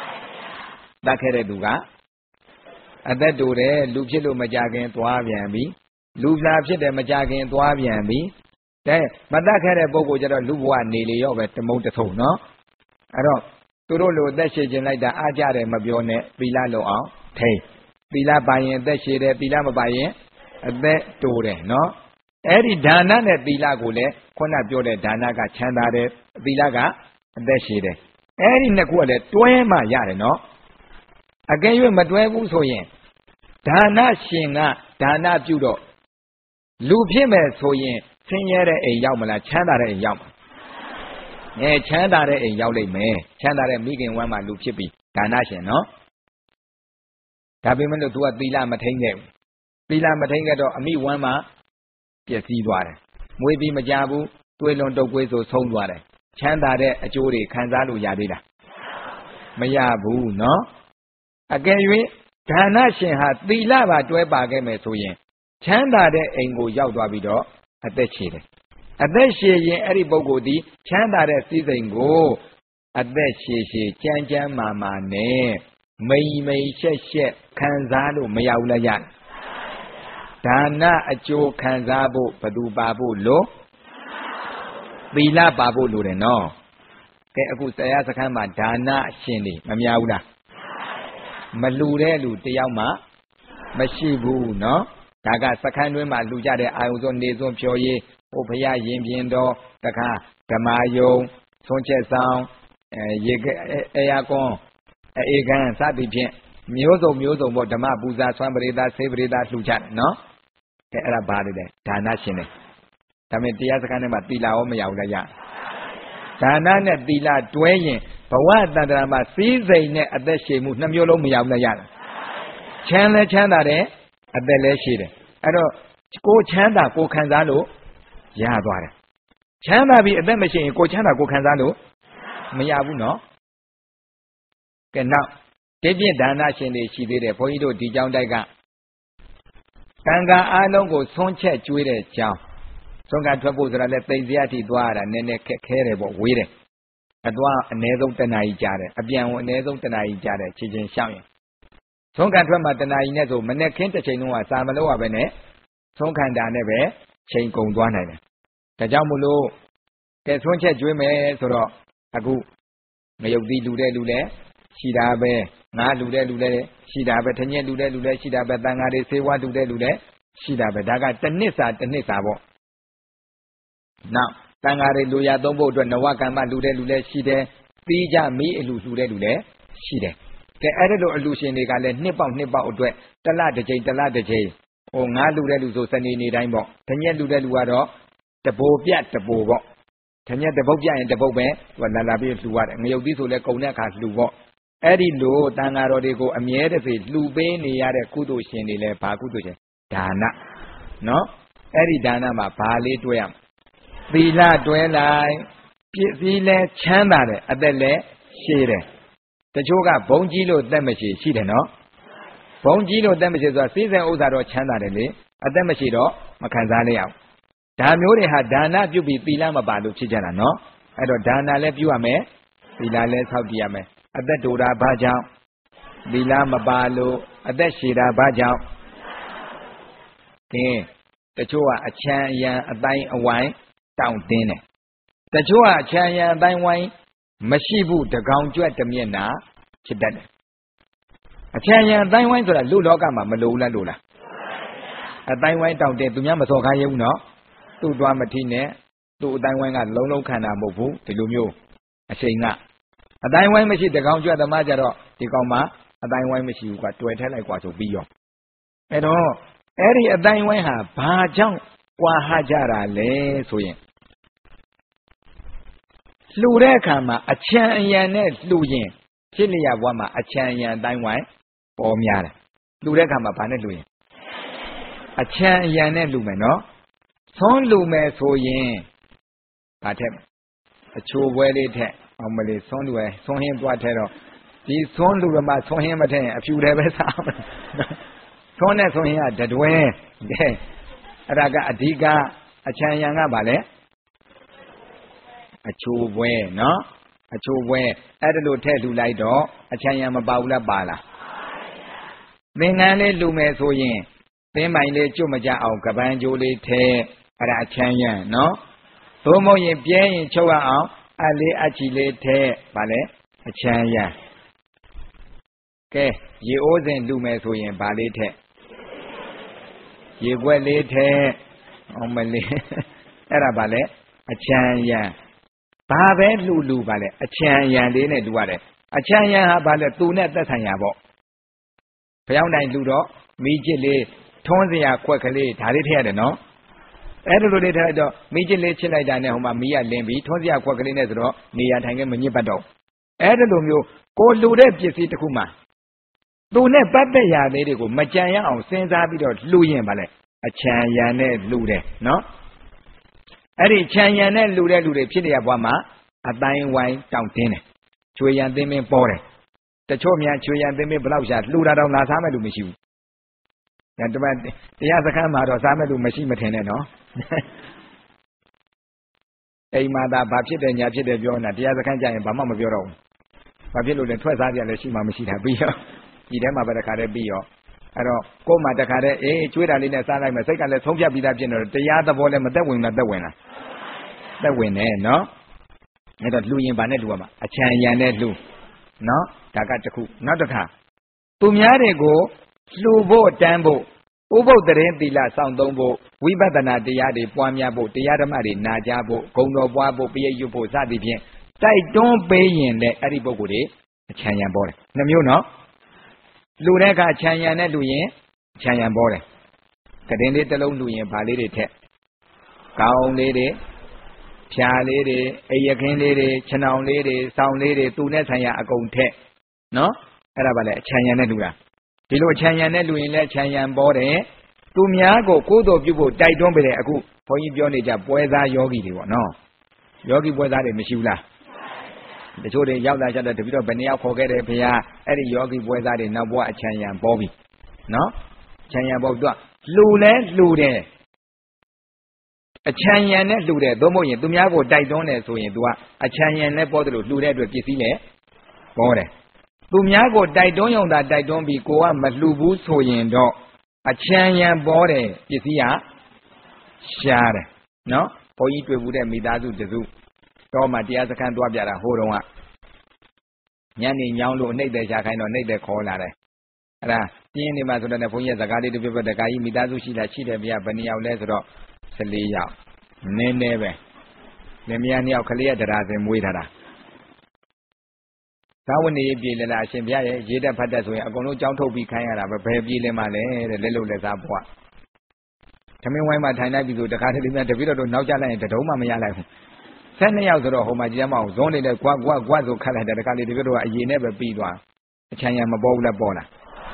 Dakere duga. At that do re, Lucido Majagan to Aviambi, Lubla the Majagan to Aviambi. There, Madakere Bogo Jara Lubwa nearly over the motor, no? I don't. Turolo, that shade like the Ajare Mabione, Villa Loa, Tay. Villa Bayan, that shade, Villa Bayan, at that door, no? Eri Dana, that Villa Gule, Kona Biode, Danaga, Chandare, Villaga, that shade. Eri Nakule, Toema Yare, no? Again, you Madwebu Soyen. Dana Shinga, Dana Judo. Lupime Soyen, Sinyere a Yamala, Chandare a Yam. Chandare a Yaule me, Chandare Megan one my Lucipi, Danashin, no? Tabiman to a Villa Matange. Villa Matange, a me one ma, yes, water. Maybe Majabu, Twelon Dogwezo, Sound water. Chandare a Jori, Kanzalu Yadida. Mayabu, no? Again, you Danashin had Villa Dwebagame Soyen. Chandare Engo Yaudabido, at the Chile. At that she Eri Bogodi, Chandare season go. At that she Chanjan Mama ne. May she Kanzalo Mayaulayan. Dana Ajo Kanzabo Padu Babu Lo. Villa Babu Lureno. Keakusaya Sakama Dana Shindi, Mamiaula. Malure Lu Tiama. Mashibu, no? Taga Sakanwima Lujade, I was on Nezon Pioye. Opaya Yimbiendo, Taka, Tamayo, Sonche Sound, Eacon, Egan, Sabipian, Muso, what the Mabuza, Sambrida, Sabrida, Luchat, no? Era Badide, Tanashine. Tamitia Kanama Tila Omayauya. Tanana Tila Dwayen, but what Nadrama sees at the Shemu, Namulo Mayauya. Chandare, at the Leshide. I don't go Chanda, go Kanzalo. Yadware. Chanda be a them machine, go Chanda, go Kanzalo. Mayabu no. Can now take it Dana Shin, she did a poido di John Daga. Kanga Alongo Sonche Jude Chow. Songa troubles are let the Ziati Dwara, Nene Kerebo, with it. A dwa a nezo tanai jare, a bian nezo tanai jare, Chijin Shami. Songa Trama tanai nezo, Manekenta Chenua, Samaloa Bene, Sonkanda Neve. Chain Kong Dwana. Tajamulo, Kesoncha Jume, Soro, Agu, Mayobi Lude, Shidabe, Na Lude, Shidabe, Tanya Lude, Shidabe, Bangade, Sewa Lude, Shidabe, Daga, Tanisa. Now, Tangare Luya Dombo, Nawakama Lude, Shide, Pija, me, Lude, Shide. ကဲအဲ့ဒါလိုအလူရှင်တွေကလည်းနှစ်ပေါက်အတွက်တလတစ်ချိန်ဟိုငါးလူတဲ့လူဆိုစနေနေ့တိုင်းပေါ့တညက်လူတဲ့လူကတော့တဘိုပြတဘိုပေါ့တညက်တပုတ်ပြရင်တပုတ်ပဲဟိုလာပြီးလှူရတယ်ငရုတ်သီးဆိုလဲကုံတဲ့အခါလှူပေါ့အဲ့ဒီလိုတန်ဃာတော်တွေကိုအမြဲတစေလှူပေးနေရတဲ့ကုသိုလ်ရှင်တွေလဲဘာကုသိုလ်ရှင်ဒါနနော်အဲ့ဒီဒါနမှာဘာလေးတွဲရမသီလတွဲလိုက်ပစ္စည်းလဲချမ်းသာတယ်အသက်လဲရှည်တယ်တချို့ကဘုံကြီးလို့သက်မရှိရှိတယ်နော်ဘုံကြီးလို့သက်မရှိဆိုတာစီးစိမ်ဥစ္စာတော့ချမ်းသာတယ်လေအသက်မရှိတော့မခံစားရအောင်ဒါမျိုးတွေဟာဒါနပြုပြီးသီလမပါလို့ဖြစ်ကြတာနော်အဲ့တော့ဒါနလည်းပြုရမယ်သီလလည်းဆောက်တည်ရမယ်အသက်တူတာဘာကြောင့်သီလမပါလို့အသက်ရှည်တာဘာကြောင့်ကဲတချို့ကအချမ်းအယံအတိုင်းအဝိုင်းတောင့်တင်းတယ်တချို့ကအချမ်းအယံအတိုင်းဝိုင်းမရှိဘူးတကောင်ကြွက်တမျက်နာဖြစ်တတ်တယ်အချမ်းအယံအတိုင်းဝိုင်းဆိုတာလူလောကမှာမလိုဘူးလားလို့လားအတိုင်းဝိုင်းတောင့်တင်းသူများမစော်ကားရဘူးနော်သူ့သွားမထိနဲ့သူ့အတိုင်းဝိုင်းကလုံးခံတာမဟုတ်ဘူးဒီလိုမျိုးအချိန်ကအတိုင်းဝိုင်းမရှိတကောင်ကြွက်သမားကြတော့ဒီကောင်မှအတိုင်းဝိုင်းမရှိဘူးကတွေ့ထဲလိုက်กว่าဆိုပြီးရောအဲ့တော့အဲ့ဒီအတိုင်းဝိုင်းဟာဘာကြောင့်ကွာဟကြတာလဲဆိုရင်လှူတဲ့အခါမှာအချမ်းအယံနဲ့လှူရင်ဖြစ်လျက်ဘဝမှာအချမ်းအယံအတိုင်းဝိုင်းပေါ်များတယ်လှူတဲ့အခါမှာဘာနဲ့လှူရင်အချမ်းအယံနဲ့လှူမယ်နော်သွန်းလှူမယ်ဆိုရင်ဘာထက်အချိုးပွဲလေးထက်အောင်မလေးသွန်းလှူရသွန်းဟင်းသွားထက်တော့ဒီသွန်းလှူရမှာသွန်းဟင်းမထက်ရင်အဖြူတယ်ပဲစားမယ်သွန်းနဲ့သွန်းဟင်းကတတွဲကဲအဲ့ဒါကအဓိကအချမ်းအယံကဘာလဲအချိုးပွဲနော်အချိုးပွဲအဲ့ဒါလို့ထည့်လှူလိုက်တော့အချမ်းရံမပါဘူးလားပါလားသင်္ကန်းလေးလှူမယ်ဆိုရင်သင်းပိုင်လေးကျွတ်မကြအောင်ကပန်းကြိုးလေးထည့်အဲ့ဒါအချမ်းရံနော်သို့မဟုတ်ရင်ပြဲရင်ချုပ်ရအောင်အလေးအချီလေးထည့်ဗာလဲအချမ်းရံကဲရေအိုးစဉ်လှူမယ်ဆိုရင်ဗာလေးထည့်ရေခွက်လေးထည့်အောင်မလေးအဲ့ဒါဗာလဲအချမ်းရံဘာပဲလှူပါလေအချမ်းရံလေးနဲ့လှူရတယ်အချမ်းရံဟာဘာလဲသူနဲ့သက်ဆိုင်ရာပေါ့ဘယောင်းတိုင်းလှူတော့မိကျစ်လေးထွန်းစရာခွက်ကလေးဒါလေးထည့်ရတယ်နော်အဲ့လိုလေးထည့်လိုက်တော့မိကျစ်လေးချစ်လိုက်တာနဲ့ဟိုမှာမီးရလင်းပြီးထွန်းစရာခွက်ကလေးနဲ့ဆိုတော့နေရာထိုင်ကမညစ်ပတ်တော့အဲ့လိုမျိုးကိုလှူတဲ့ပစ္စည်းတစ်ခုမှာသူနဲ့ပတ်သက်ရာလေးတွေကိုမကြံရအောင်စဉ်းစားပြီးတော့လှူရင်ပါလေအချမ်းရံနဲ့လှူတယ်နော်အဲ့ဒီချမ်းရံနဲ့လှူတဲ့လူတွေဖြစ်တဲ့ဘဝမှာအတိုင်းဝိုင်းတောင့်တင်းတယ်ချွေရံသင်းမင်းပေါ်တယ်တချို့များချွေရံသင်းမင်းဘလောက်ရှာလှူတာတော့လာစားမဲ့လူမရှိဘူးဒါတပတ်တရားစခန်းမှာတော့စားမဲ့လူမရှိမထင်နဲ့နော်အိမ်မှာသာဘာဖြစ်တယ်ညာဖြစ်တယ်ပြောနေတာတရားစခန်းကြရင်ဘာမှမပြောတော့ဘူးဘာဖြစ်လို့လဲထွက်စားကြလဲရှိမှမရှိတာပြီးရောဒီထဲမှာပဲတခါတည်းပြီးရောအဲ့တော့ကိုယ်မှတခါတည်းကျွေးတာလေးနဲ့စားလိုက်မယ်စိတ်ကလည်းဆုံးဖြတ်ပြီးသားဖြစ်နေတော့တရားသဘောလည်းမသက်ဝင်လားသက်ဝင်တယ်နော်အဲ့တော့လှူရင်ဗာနဲ့လှူရမှာအချမ်းရံနဲ့လှူနော်ဒါကတခုနောက်တစ်ခါသူများတွေကိုလှူဖို့တန်းဖို့ဥပုသ်တရင်သီလဆောင်သုံးဖို့ဝိပဿနာတရားတွေပွားများဖို့တရားဓမ္မတွေနာကြားဖို့ဂုဏ်တော်ပွားဖို့ပြည့်ရွတ်ဖို့စသည်ဖြင့်တိုက်တွန်းပေးရင်လည်းအဲ့ဒီပုဂ္ဂိုလ်တွေအချမ်းရံပေါ်တယ်နှမျိုးနော်လှူတဲ့အခါချမ်းရံနဲ့လှူရင်ချမ်းရံပေါ်တယ်ကတင်လေးတစ်လုံးလှူရင်ဗာလေးတွေထက်ကောင်းလေးတွေဖြာလေးတွေအိယခင်းလေးတွေခြံအောင်လေးတွေစောင်းလေးတွေသူနဲ့ဆိုင်ရာအကုန်ထက်နော်အဲ့ဒါဗာလဲအချမ်းရံနဲ့လှူတာဒီလိုအချမ်းရံနဲ့လှူရင်လည်းချမ်းရံပေါ်တယ်သူများကိုကိုယ်တော်ပြုဖို့တိုက်တွန်းပေးတယ်အခုဘုန်းကြီးပြောနေကြပွဲသားယောဂီတွေပေါ့နော်ယောဂီပွဲသားတွေမရှိဘူးလားတချို့တွေရောက်လာကြတော့တပိတော့ဘယ်နှယောက်ခေါ်ခဲ့တယ်ဖေဟာအဲ့ဒီယောဂီပွဲသားတွေနောက်ဘဝအချမ်းရံပေါ်ပြီနော်အချမ်းရံပေါ်သူကလှူလဲလှူတယ်အချမ်းရံနဲ့လှူတယ်သို့မဟုတ်ရင်သူများကိုတိုက်တွန်းတယ်ဆိုရင် तू ကအချမ်းရံနဲ့ပေါ်တယ်လို့လှူတဲ့အတွက်ပစ္စည်းလည်းပေါ်တယ်သူများကိုတိုက်တွန်းရုံသာတိုက်တွန်းပြီးကိုကမလှူဘူးဆိုရင်တော့အချမ်းရံပေါ်တယ်ပစ္စည်းကရှားတယ်နော်ဘုန်းကြီးတွေ့ဘူးတဲ့မိသားစုတစုတော့မှတရားစခန်းသွားပြတာဟိုတုန်းကညနေညောင်းလို့နှိပ်တယ်ရှာခိုင်းတော့နှိပ်တယ်ခေါ်လာတယ်အဲ့ဒါပြင်းနေမှာဆိုတော့ဘုန်းကြီးစကားလေးတစ်ပြပြတခါကြီးမိသားစုရှိလားရှိတယ်ဗျာဘယ်နှယောက်လဲဆိုတော့14ယောက်နည်းနည်းပဲလင်မယား2ယောက်ကလေးကတရားစင်မွေးထားတာဝနေပြေလေလားအရှင်ဘုရားရဲ့ရေးတဲ့ဖတ်တဲ့ဆိုရင်အကုန်လုံးကြောင်းထုတ်ပြီးခိုင်းရတာပဲဘယ်ပြေလဲမှလဲတဲ့လက်လုံးလက်စားဘွားသမင်းဝိုင်းမှာထိုင်လိုက်ပြီဆိုတခါတလေများတပည့်တော်တို့နောက်ကျလိုက်ရင်တတုံးမှမရလိုက်ဘူး12ယောက်ဆိုတော့ဟိုမှာကြည့်ရမအောင်ဇွန်းနေတဲ့ကွာဆိုခတ်လိုက်တယ်တခါလေတပည့်တော်ကအရင်နဲ့ပဲပြီးသွားအချမ်းရံမပေါ်ဘူးလားပေါ်လား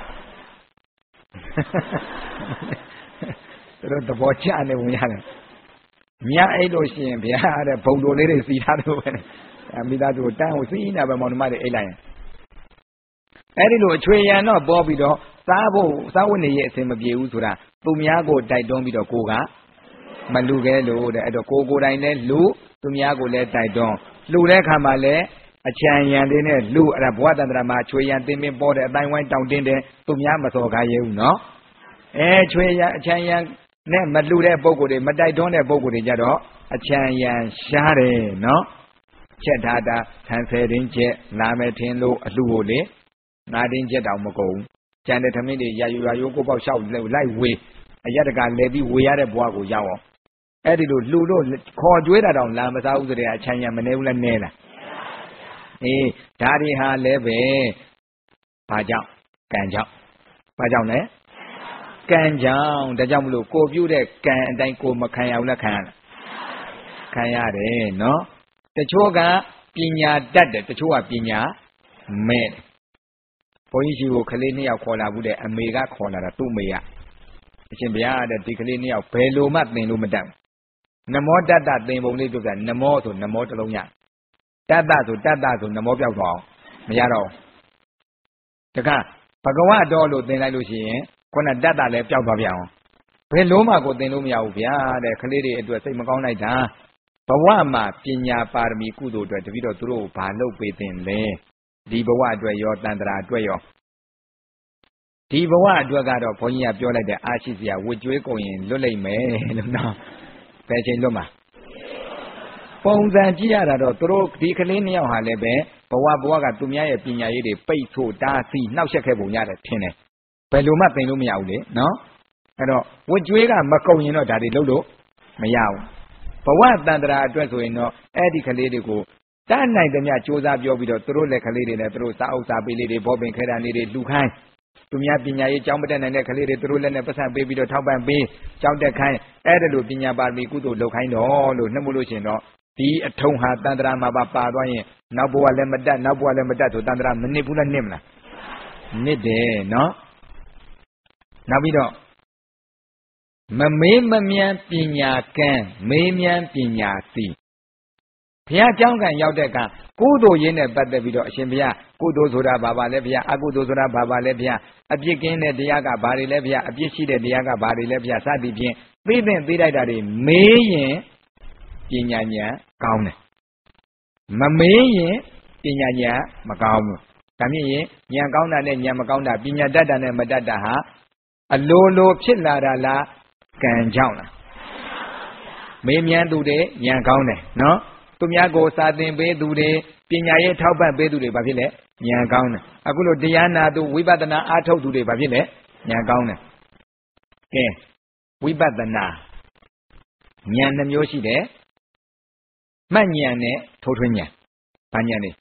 တို့သဘောကျနေဝင်ရတယ်မြတ်အဲ့လို့ရှိရင်ဗျာတဲ့ဘုံတော်လေးတွေစီထားတယ်ပဲမိသားစုတန်းကိုစီးနေပဲမောင်နှမတွေအိတ်လိုက်ရင်အဲ့ဒီလိုအချွေရံတော့ပေါ်ပြီးတော့စားဝတ်နေရဲ့အစင်မပြေဘူးဆိုတာသူများကိုတိုက်တွန်းပြီးတော့ကိုကမလူခဲလို့တဲ့အဲ့တော့ကိုယ်တိုင်လည်းလူသူများကိုလည်းတိုက်တွန်းလူတဲ့ခါမှာလည်းအချမ်းရံလေးနဲ့လူအဲ့ဒါဘဝတန္တရာမှာချွေရံတင်းပင်ပေါ်တဲ့အတိုင်းဝိုင်းတောင်းတင်းတဲ့သူများမစော်ကားရဲဘူးနော်ချွေရံအချမ်းရံနဲ့မလူတဲ့ပုံကိုယ်တွေမတိုက်တွန်းတဲ့ပုံကိုယ်တွေကြတော့အချမ်းရံရှားတယ်နော်ချက်ထားတာဆန်ဆယ်တင်းချက်လာမယ်ထင်းလို့အလှကိုလေ9တင်းချက်တောင်မကုန်ကျန်တဲ့သမင်းတွေရာယူရိုးကိုပေါက်လျှောက်လိုက်ဝေးအရတကလဲပြီးဝေးရတဲ့ဘဝကိုရောက်အောင်အဲ့ဒီလိုလှူလို့ခေါ်ကြွေးတာတောင်လာမစားဘူးဆိုတဲ့အချမ်းရံမနေဘူးလားနဲလားဒါတွေဟာလည်းပဲဘာကြောင့်ကံကြောင့်ဘာကြောင့်လဲကံကြောင့်ဒါကြောင့်မလို့ကိုပြုတဲ့ကံအတိုင်းကိုမခံရဘူးလားခံရလားခံရတယ်နော်တချို့ကပညာတတ်တယ်တချို့ကပညာမဲ့တယ်ဘုန်းကြီးရှိကိုကလေး2ယောက်ခေါ်လာဘူးတဲ့အမေကခေါ်လာတာသူ့မေကအရှင်ဘုရားတဲ့ဒီကလေး2ယောက်ဘယ်လိုမှသင်လို့မတတ်ဘူးနမောတတ္တသင်ပုံလေးပြောပြနမောဆိုနမောတစ်လုံးရတတ္တဆိုနမောပြောက်သွားအောင်မရတော့တခါဘဂဝါတော်လို့သင်လိုက်လို့ရှိရင်ခုနတတ္တလည်းပျောက်သွားပြအောင်ဘယ်လုံးမှကိုသင်လို့မရဘူးဗျာတဲ့ကလေးတွေအတွက်စိတ်မကောင်းလိုက်တာဘဝမှာပညာပါရမီကုသိုလ်အတွက်တပည့်တော်သူတို့ကိုဘာလုပ်ပေးသင်လဲဒီဘဝအတွက်ရောတန်ត្រာအတွက်ရောဒီဘဝအတွက်ကတော့ဘုန်းကြီးကပြောလိုက်တဲ့အာရှိစရာဝတ်ကြွေးကုန်ရင်လွတ်လိမ့်မယ်လို့နော်ဘယ်ချိန်လွတ်မှာပုံစံကြည့်ရတာတော့သူတို့ဒီကလေး2ယောက်ဟာလည်းပဲဘဝကသူများရဲ့ပညာရေးတွေပိတ်ဆို့တားဆီးနှောက်ယှက်ခဲ့ပုံရတယ်ထင်တယ်ဘယ်လိုမှသင်လို့မရဘူးလေနော်အဲ့တော့ဝတ်ကြွေးကမကုန်ရင်တော့ဒါတွေလုပ်လို့မရဘူးဘဝတန်ត្រာအတွက်ဆိုရင်တော့အဲ့ဒီကလေးတွေကိုတတ်နိုင်သမျှစူးစမ်းပြောပြီးတော့သူတို့လက်ကလေးတွေနဲ့သူတို့စာအုပ်စာပေလေးတွေဘောပင်ခဲတာလေးတွေလှူခိုင်းသူများပညာရေးကျောင်းမတက်နိုင်တဲ့ကလေးတွေသူတို့လက်နဲ့ပတ်စံပေးပြီးတော့ထောက်ပံ့ပေးကျောင်းတက်ခိုင်းအဲ့ဒါလိုပညာပါရမီကုသိုလ်လုပ်ခိုင်းတော့လို့နှမှုလို့ရှင်တော့ဒီအထုံဟာတန်ត្រာမှာပါသွားရင်နောက်ဘဝလည်းမတက်နောက်ဘဝလည်းမတက်ဆိုတန်ត្រာမနစ်ဘူးလားနစ်မလားနစ်တယ်နော်နောက်ပြီးတော့မမေးမမြန်းပညာကံမေးမြန်းပညာစီဘုရားကျောင်းကံရောက်တဲ့ကကုသိုလ်ရင်းနဲ့ပတ်သက်ပြီးတော့အရှင်ဘုရားကုသိုလ်ဆိုတာဘာပါလဲဘုရားအကုသိုလ်ဆိုတာဘာပါလဲဘုရားအပြစ်ကင်းတဲ့တရားကဘာတွေလဲဘုရားအပြစ်ရှိတဲ့တရားကဘာတွေလဲဘုရားစသည်ဖြင့်သိတဲ့သိလိုက်တာတွေမေးရင်ပညာဉာဏ်ကောင်းတယ်မမေးရင်ပညာဉာဏ်မကောင်းဘူးဒါမြင်ရင်ဉာဏ်ကောင်းတာနဲ့ဉာဏ်မကောင်းတာပညာတတ်တာနဲ့မတတ်တာဟာအလိုဖြစ်လာတာလားကံကြောင့်လားမေးမြန်းသူတွေဉာဏ်ကောင်းတယ်နော်သူများကိုစာသင်ပေးသူတွေပညာရေးထောက်ပံ့ပေးသူတွေဘာဖြစ်လဲဉာဏ်ကောင်းတယ်အခုလိုတရားနာသူဝိပဿနာအားထုတ်သူတွေဘာဖြစ်လဲဉာဏ်ကောင်းတယ်ကဲဝိပဿနာဉာဏ်နှမျိုးရှိတယ်မှတ်ဉာဏ်နဲ့ထိုးထွင်းဉာဏ်ဘာဉာဏ်လဲ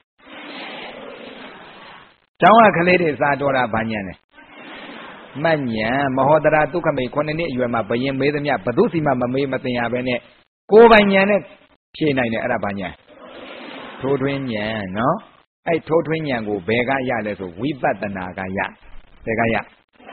ကျောင်းကကလေးတွေစာတော်တာဘာဉာဏ်လဲမှတ်ဉာဏ်မဟောတရာဒုက္ခမေ9နှစ်အရွယ်မှာဘယင်မေးသမျှဘသူစီမှမမေးမသိရဘဲနဲ့ကိုယ်ပိုင်ဉာဏ်နဲ့ဖြေနိုင်တယ်အဲ့ဒါဘာဉာဏ်ထိုးထွင်းဉာဏ်နော်အဲ့ထိုးထွင်းဉာဏ်ကိုဘယ်ကရလဲဆိုဝိပဿနာကရဘယ်ကရ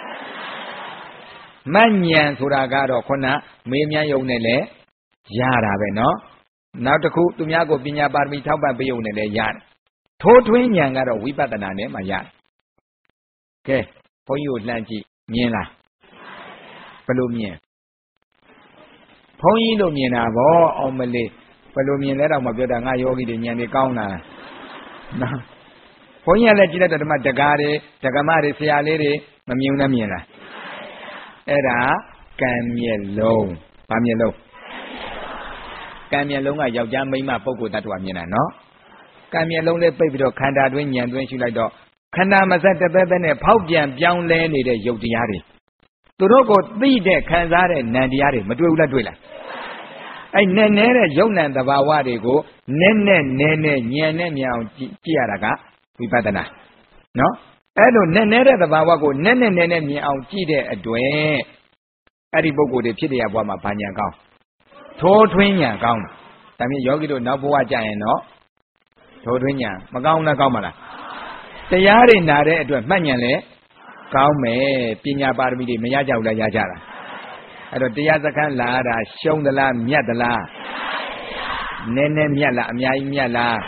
မှတ်ဉာဏ်ဆိုတာကတော့ခုနမေးမြန်းယုံနဲ့လဲရတာပဲနော်နောက်တစ်ခုသူများကိုပညာပါရမီထောက်ပံ့ပေးယုံနဲ့လဲရတယ်ထိုးထွင်းဉာဏ်ကတော့ဝိပဿနာနဲ့မှရတယ်ကဲဘုန်းကြီးကိုလှမ်းကြည့်မြင်လားဘယ်လိုမြင်ဘုန်းကြီးတို့မြင်တာဗောအောင်မလေးဘယ်လိုမြင်လဲတော့မပြောတာငါယောဂီတွေဉာဏ်တွေကောင်းတာနော်ဘုန်းကြီးကလည်းကြည့်လိုက်တော့ဓမ္မတကားတွေဓကမတွေဆရာလေးတွေမမြင်ဘူးမြင်လားအဲ့ဒါကံမျက်လုံးဘာမျက်လုံးကံမျက်လုံးကယောက်ျားမိန်းမပုဂ္ဂိုလ်တ attva မြင်တာနော်ကံမျက်လုံးလေးပိတ်ပြီးတော့ခန္ဓာတွင်းဉာဏ်တွင်းရှုလိုက်တော့ခန္ဓာမဆက်တသက်သက်နဲ့ဖောက်ပြန်ပြောင်းလဲနေတဲ့ယုတ်တရားတွေသူတို့ကိုသိတဲ့ခံစားတဲ့နံတရားတွေမတွေ့ဘူးလားတွေ့လားအဲ့နဲ့နဲ့တဲ့ယုတ်နံသဘာဝတွေကိုနဲ့ဉာဏ်နဲ့မြင်အောင်ကြည့်ရတာကဝိပဿနာနော်အဲ့လိုနဲ့တဲ့သဘာဝကိုနဲ့မြင်အောင်ကြည့်တဲ့အတွက်အဲ့ဒီပုဂ္ဂိုလ်တွေဖြစ်တရားဘဝမှာဘာညာကောင်းထိုးထွင်းညာကောင်းဒါမြင်ယောဂီတို့နောက်ဘဝကြရင်တော့ထိုးထွင်းညာမကောင်းလားကောင်းမလားတရားတွေနာတဲ့အတွက်မှတ်ဉာဏ်လဲကောင်းမယ်ပညာပါရမီတွေမရကြဘူးလားရကြတာအဲ့တော့တရားစခန်းလာတာရှုံးသလားမြတ်သလားနည်းမြတ်လားအများကြီးမြတ်လား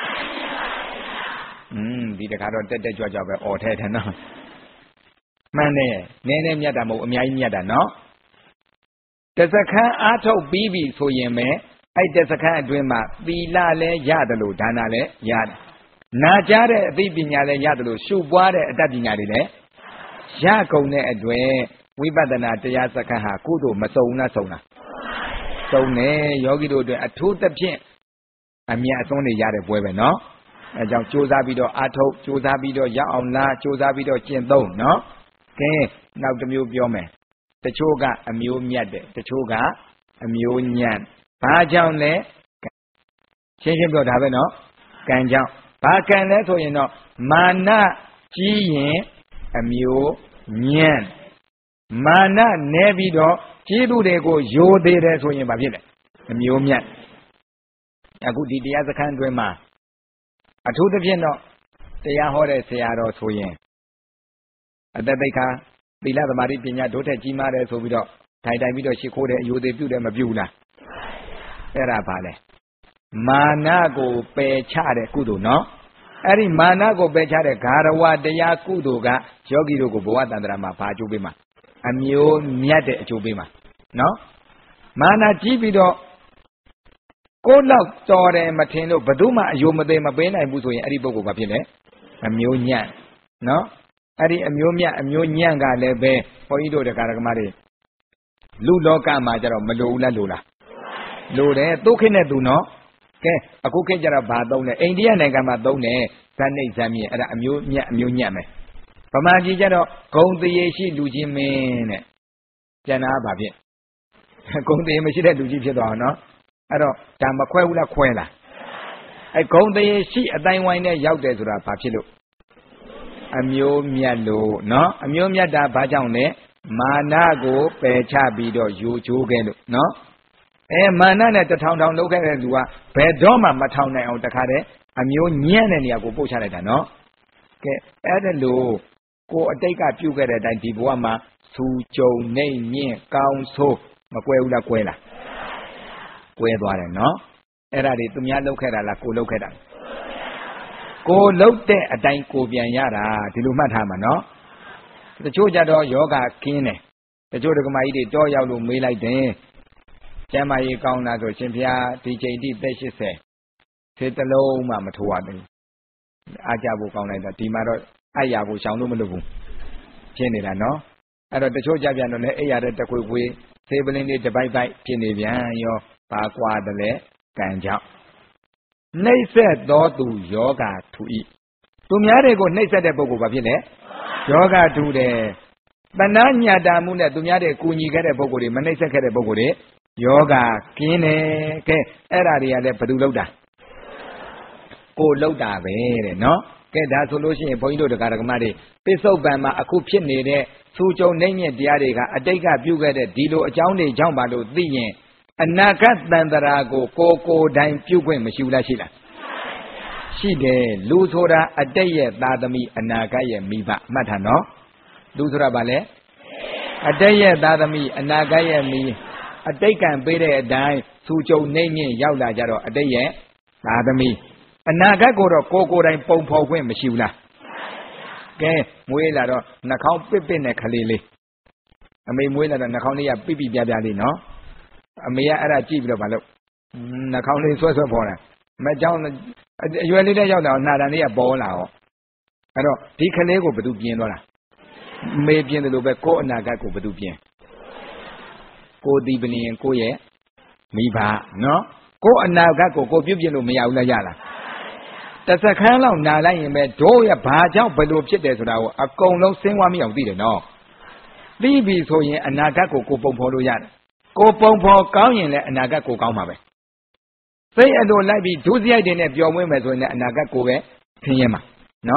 ဒီတခါတော့တက်ကြွပဲអော်ထဲတယ်နော်မှန်တယ်နည်းမြတ်တာမဟုတ်အများကြီးမြတ်တာနော်တစခန်းအားထုတ်ပြီးပြီဆိုရင်ပဲအဲ့တစခန်းအတွင်းမှာသီလလည်းရတယ်လို့ဒါနလည်းရတယ်နာကြားတဲ့အသိပညာလည်းရတယ်လို့ရှုပွားတဲ့အတတ်ပညာတွေလည်းရကုန်တဲ့အတွက်ဝိပဿနာတရားစခန်းဟာကုသိုလ်မစုံလားစုံလားစုံတယ်ယောဂီတို့အတွက်အထူးသဖြင့်အမြတ်အစွန်းတွေရတဲ့ပွဲပဲနော်အဲကြောင့်ကြိုးစားပြီးတော့အားထုတ်ကြိုးစားပြီးတော့ရအောင်လားကြိုးစားပြီးတော့ကျင့်သုံးနော်ကဲနောက်တစ်မျိုးပြောမယ်တချို့ကအမျိုးမြတ်တယ်တချို့ကအမျိုးညံ့ဘာကြောင့်လဲရှင်းပြောတာပဲနော်ကံကြောင့်ဘာကံလဲဆိုရင်တော့မာနကြီးရင်အမျိုးညံ့မာနနည်းပြီးတော့ကျေးဇူးတွေကိုယိုသေးတယ်ဆိုရင်ဘာဖြစ်လဲအမျိုးမြတ်အခုဒီတရားစခန်းအတွင်းမှာအထူးသဖြင့်တော့တရားဟောတဲ့ဆရာတော်ဆိုရင်အတ္တသိက္ခာသီလသမာဓိပညာဒုထက်ကြီးမားတယ်ဆိုပြီးတော့ထိုင်ပြီးတော့ရှ िख ိုးတယ်အယိုသေးပြုတယ်မပြုလားအဲ့ဒါပါလေမာနကိုပယ်ချတဲ့ကုသိုလ်နော်အဲ့ဒီမာနကိုပယ်ချတဲ့ဂါရဝတရားကုသိုလ်ကယောဂီတို့ကိုဘဝတန်ត្រာမှာဘာအကျိုးပေးမှာအမျိုးမြတ်တဲ့အကျိုးပေးမှာနော်မာနကြီးပြီးတော့ကိုယ်လောက်တော်တယ်မထင်လို့ဘယ်သူမှအယိုမသေးမပေးနိုင်ဘူးဆိုရင်အဲ့ဒီပုဂ္ဂိုလ်ဘာဖြစ်လဲအမျိုးညံ့နော်အဲ့ဒီအမျိုးမြတ်အမျိုးညံ့ကလည်းပဲဘုန်းကြီးတို့တရားဓမ္မတွေလူလောကမှာကြတော့မလိုဘူးလားလိုလားလိုတယ်သူခေတ်နဲ့သူနော်ကဲအခုခေတ်ကြတော့ဘာသုံးလဲအိန္ဒိယနိုင်ငံမှာသုံးတယ်ဇန်နိဇန်မြင့်အဲ့ဒါအမျိုးမြတ်အမျိုးညံ့မယ်ဗမာကြီးကြတော့ဂုံတရေရှိလူချင်းမင်းတဲ့ကျန်တာဘာဖြစ်ဂုံတရေမရှိတဲ့လူကြီးဖြစ်သွားအောင်နော်အဲ့တော့ဒါမခွဲဘူးလားခွဲလားအဲ့ဂုံတရေရှိအတိုင်းဝိုင်းနဲ့ရောက်တယ်ဆိုတာဘာဖြစ်လို့အမျိုးမြတ်လို့နော်အမျိုးမြတ်တာဘာကြောင့်လဲမာနကိုပယ်ချပြီးတော့ယူချိုးခဲ့လို့နော်မာနနဲ့တထောင်လုပ်ခဲ့တဲ့လူကဘယ်တော့မှမထောင်နိုင်အောင်တခါတည်းအမျိုးညံ့တဲ့နေရာကိုပို့ချလိုက်တာနော်ကဲအဲ့ဒါလို့ကိုအတိတ်ကပြုခဲ့တဲ့အတိုင်းဒီဘဝမှာစူကြုံနေညင့်ကောင်းဆိုးမကွဲဘူးလားကွဲလားကွဲသွားတယ်နော်အဲ့ဒါတွေသူများလုပ်ခဲ့တာလားကိုလုပ်ခဲ့တာကိုလုပ်တဲ့အတိုင်းကိုပြန်ရတာဒီလိုမှတ်ထားမှာနော်တချို့ကြတော့ယောဂကင်းတယ်တချို့ဒကမာကြီးတွေတောရောက်လို့မေးလိုက်တယ်ကျမ်းမာရေးကောင်းတာဆိုရှင်ဘုရားဒီချိန်ထိသက်80သေတလုံးမှမထိုးရဘူးအားကြဖို့ကောင်းလိုက်တာဒီမှာတော့အဲ့ရကိုရှောင်လို့မလုပ်ဘူးဖြစ်နေတာနော်အဲ့တော့တချို့ကြပြန်တော့လည်းအဲ့ရတဲ့တခွေခွေသေပလင်းလေးတပိုက်ပိုက်ဖြစ်နေပြန်ရောဘာကွာတယ်လဲကံကြောင့်နှိမ့်ဆက်သောသူယောဂထူဤသူများတွေကိုနှိမ့်ဆက်တဲ့ပုဂ္ဂိုလ်ဘာဖြစ်လဲယောဂထူတယ်တဏှာညတာမှုနဲ့သူများတွေကူညီခဲ့တဲ့ပုဂ္ဂိုလ်တွေမနှိမ့်ဆက်ခဲ့တဲ့ပုဂ္ဂိုလ်တွေယောဂကင်းတယ်ကဲအဲ့ဒါတွေကလည်းဘယ်သူလောက်တာကိုလောက်တာပဲတဲ့နော်ကဲဒါဆိုလို့ရှိရင်ဘုန်းကြီးတို့တရားဓမ္မတွေပစ္စုပန်မှာအခုဖြစ်နေတဲ့စူကြုံနှိမ့်မြင့်တရားတွေကအတိတ်ကပြုခဲ့တဲ့ဒီလိုအကြောင်းတွေကြောင့်ပါလို့သိရင်အနာဂတ်တန်တရာကိုကိုတိုင်ပြုခွင့်မရှိဘူးလားရှိလားရှိတယ်လူဆိုတာအတိတ်ရဲ့သာသမီအနာဂတ်ရဲ့မိဘမှတ်ထားနော်လူဆိုတာဘာလဲအတိတ်ရဲ့သာသမီအနာဂတ်ရဲ့မိအတိတ်ကံပေးတဲ့အတိုင်းစူကြုံနှိမ့်မြင့်ရောက်လာကြတော့အတိတ်ရဲ့သာသမီအနာဂတ်ကိုတော့ကိုတိုင်ပုံဖော်ခွင့်မရှိဘူးလားကဲမွေးလာတော့နှာခေါင်းပစ်နဲ့ခလေးလေးအမေမွေးလာတော့နှာခေါင်းလေးကပြပြပြလေးနော်အမေကအဲ့ဒါကြည့်ပြီးတော့မလုပ်နှာခေါင်းလေးဆွဲပေါ်လာမကြောင်းအရွယ်လေးနဲ့ရောက်တော့နှာတန်လေးကပေါ်လာတော့အဲ့တော့ဒီခလေးကိုဘယ်သူပြင်းသွားတာမေးပြင်းတယ်လို့ပဲကိုယ်အနာဂတ်ကိုဘယ်သူပြင်းကိုဒီပလင်ကိုရဲ့မိဘနော်ကိုယ်အနာဂတ်ကိုပြုတ်ပြင်းလို့မရဘူးလားရလားတစခန်းလောက်နာလိုက်ရင်ပဲတို့ရဘာကြောင့်ဘယ်လိုဖြစ်တယ်ဆိုတာကိုအကုန်လုံးစဉ်းဝါးမိအောင်သိတယ်နော်သိပြီဆိုရင်အနာဂတ်ကိုပုံဖော်လို့ရတယ်ကိုပုံဖော်ကောင်းရင်လည်းအနာဂတ်ကိုကောင်းမှာပဲစိတ်အလိုလိုက်ပြီးဒုစရိုက်တွေနဲ့ပျော်မွေးမယ်ဆိုရင်လည်းအနာဂတ်ကိုပဲဆင်းရဲမှာနော်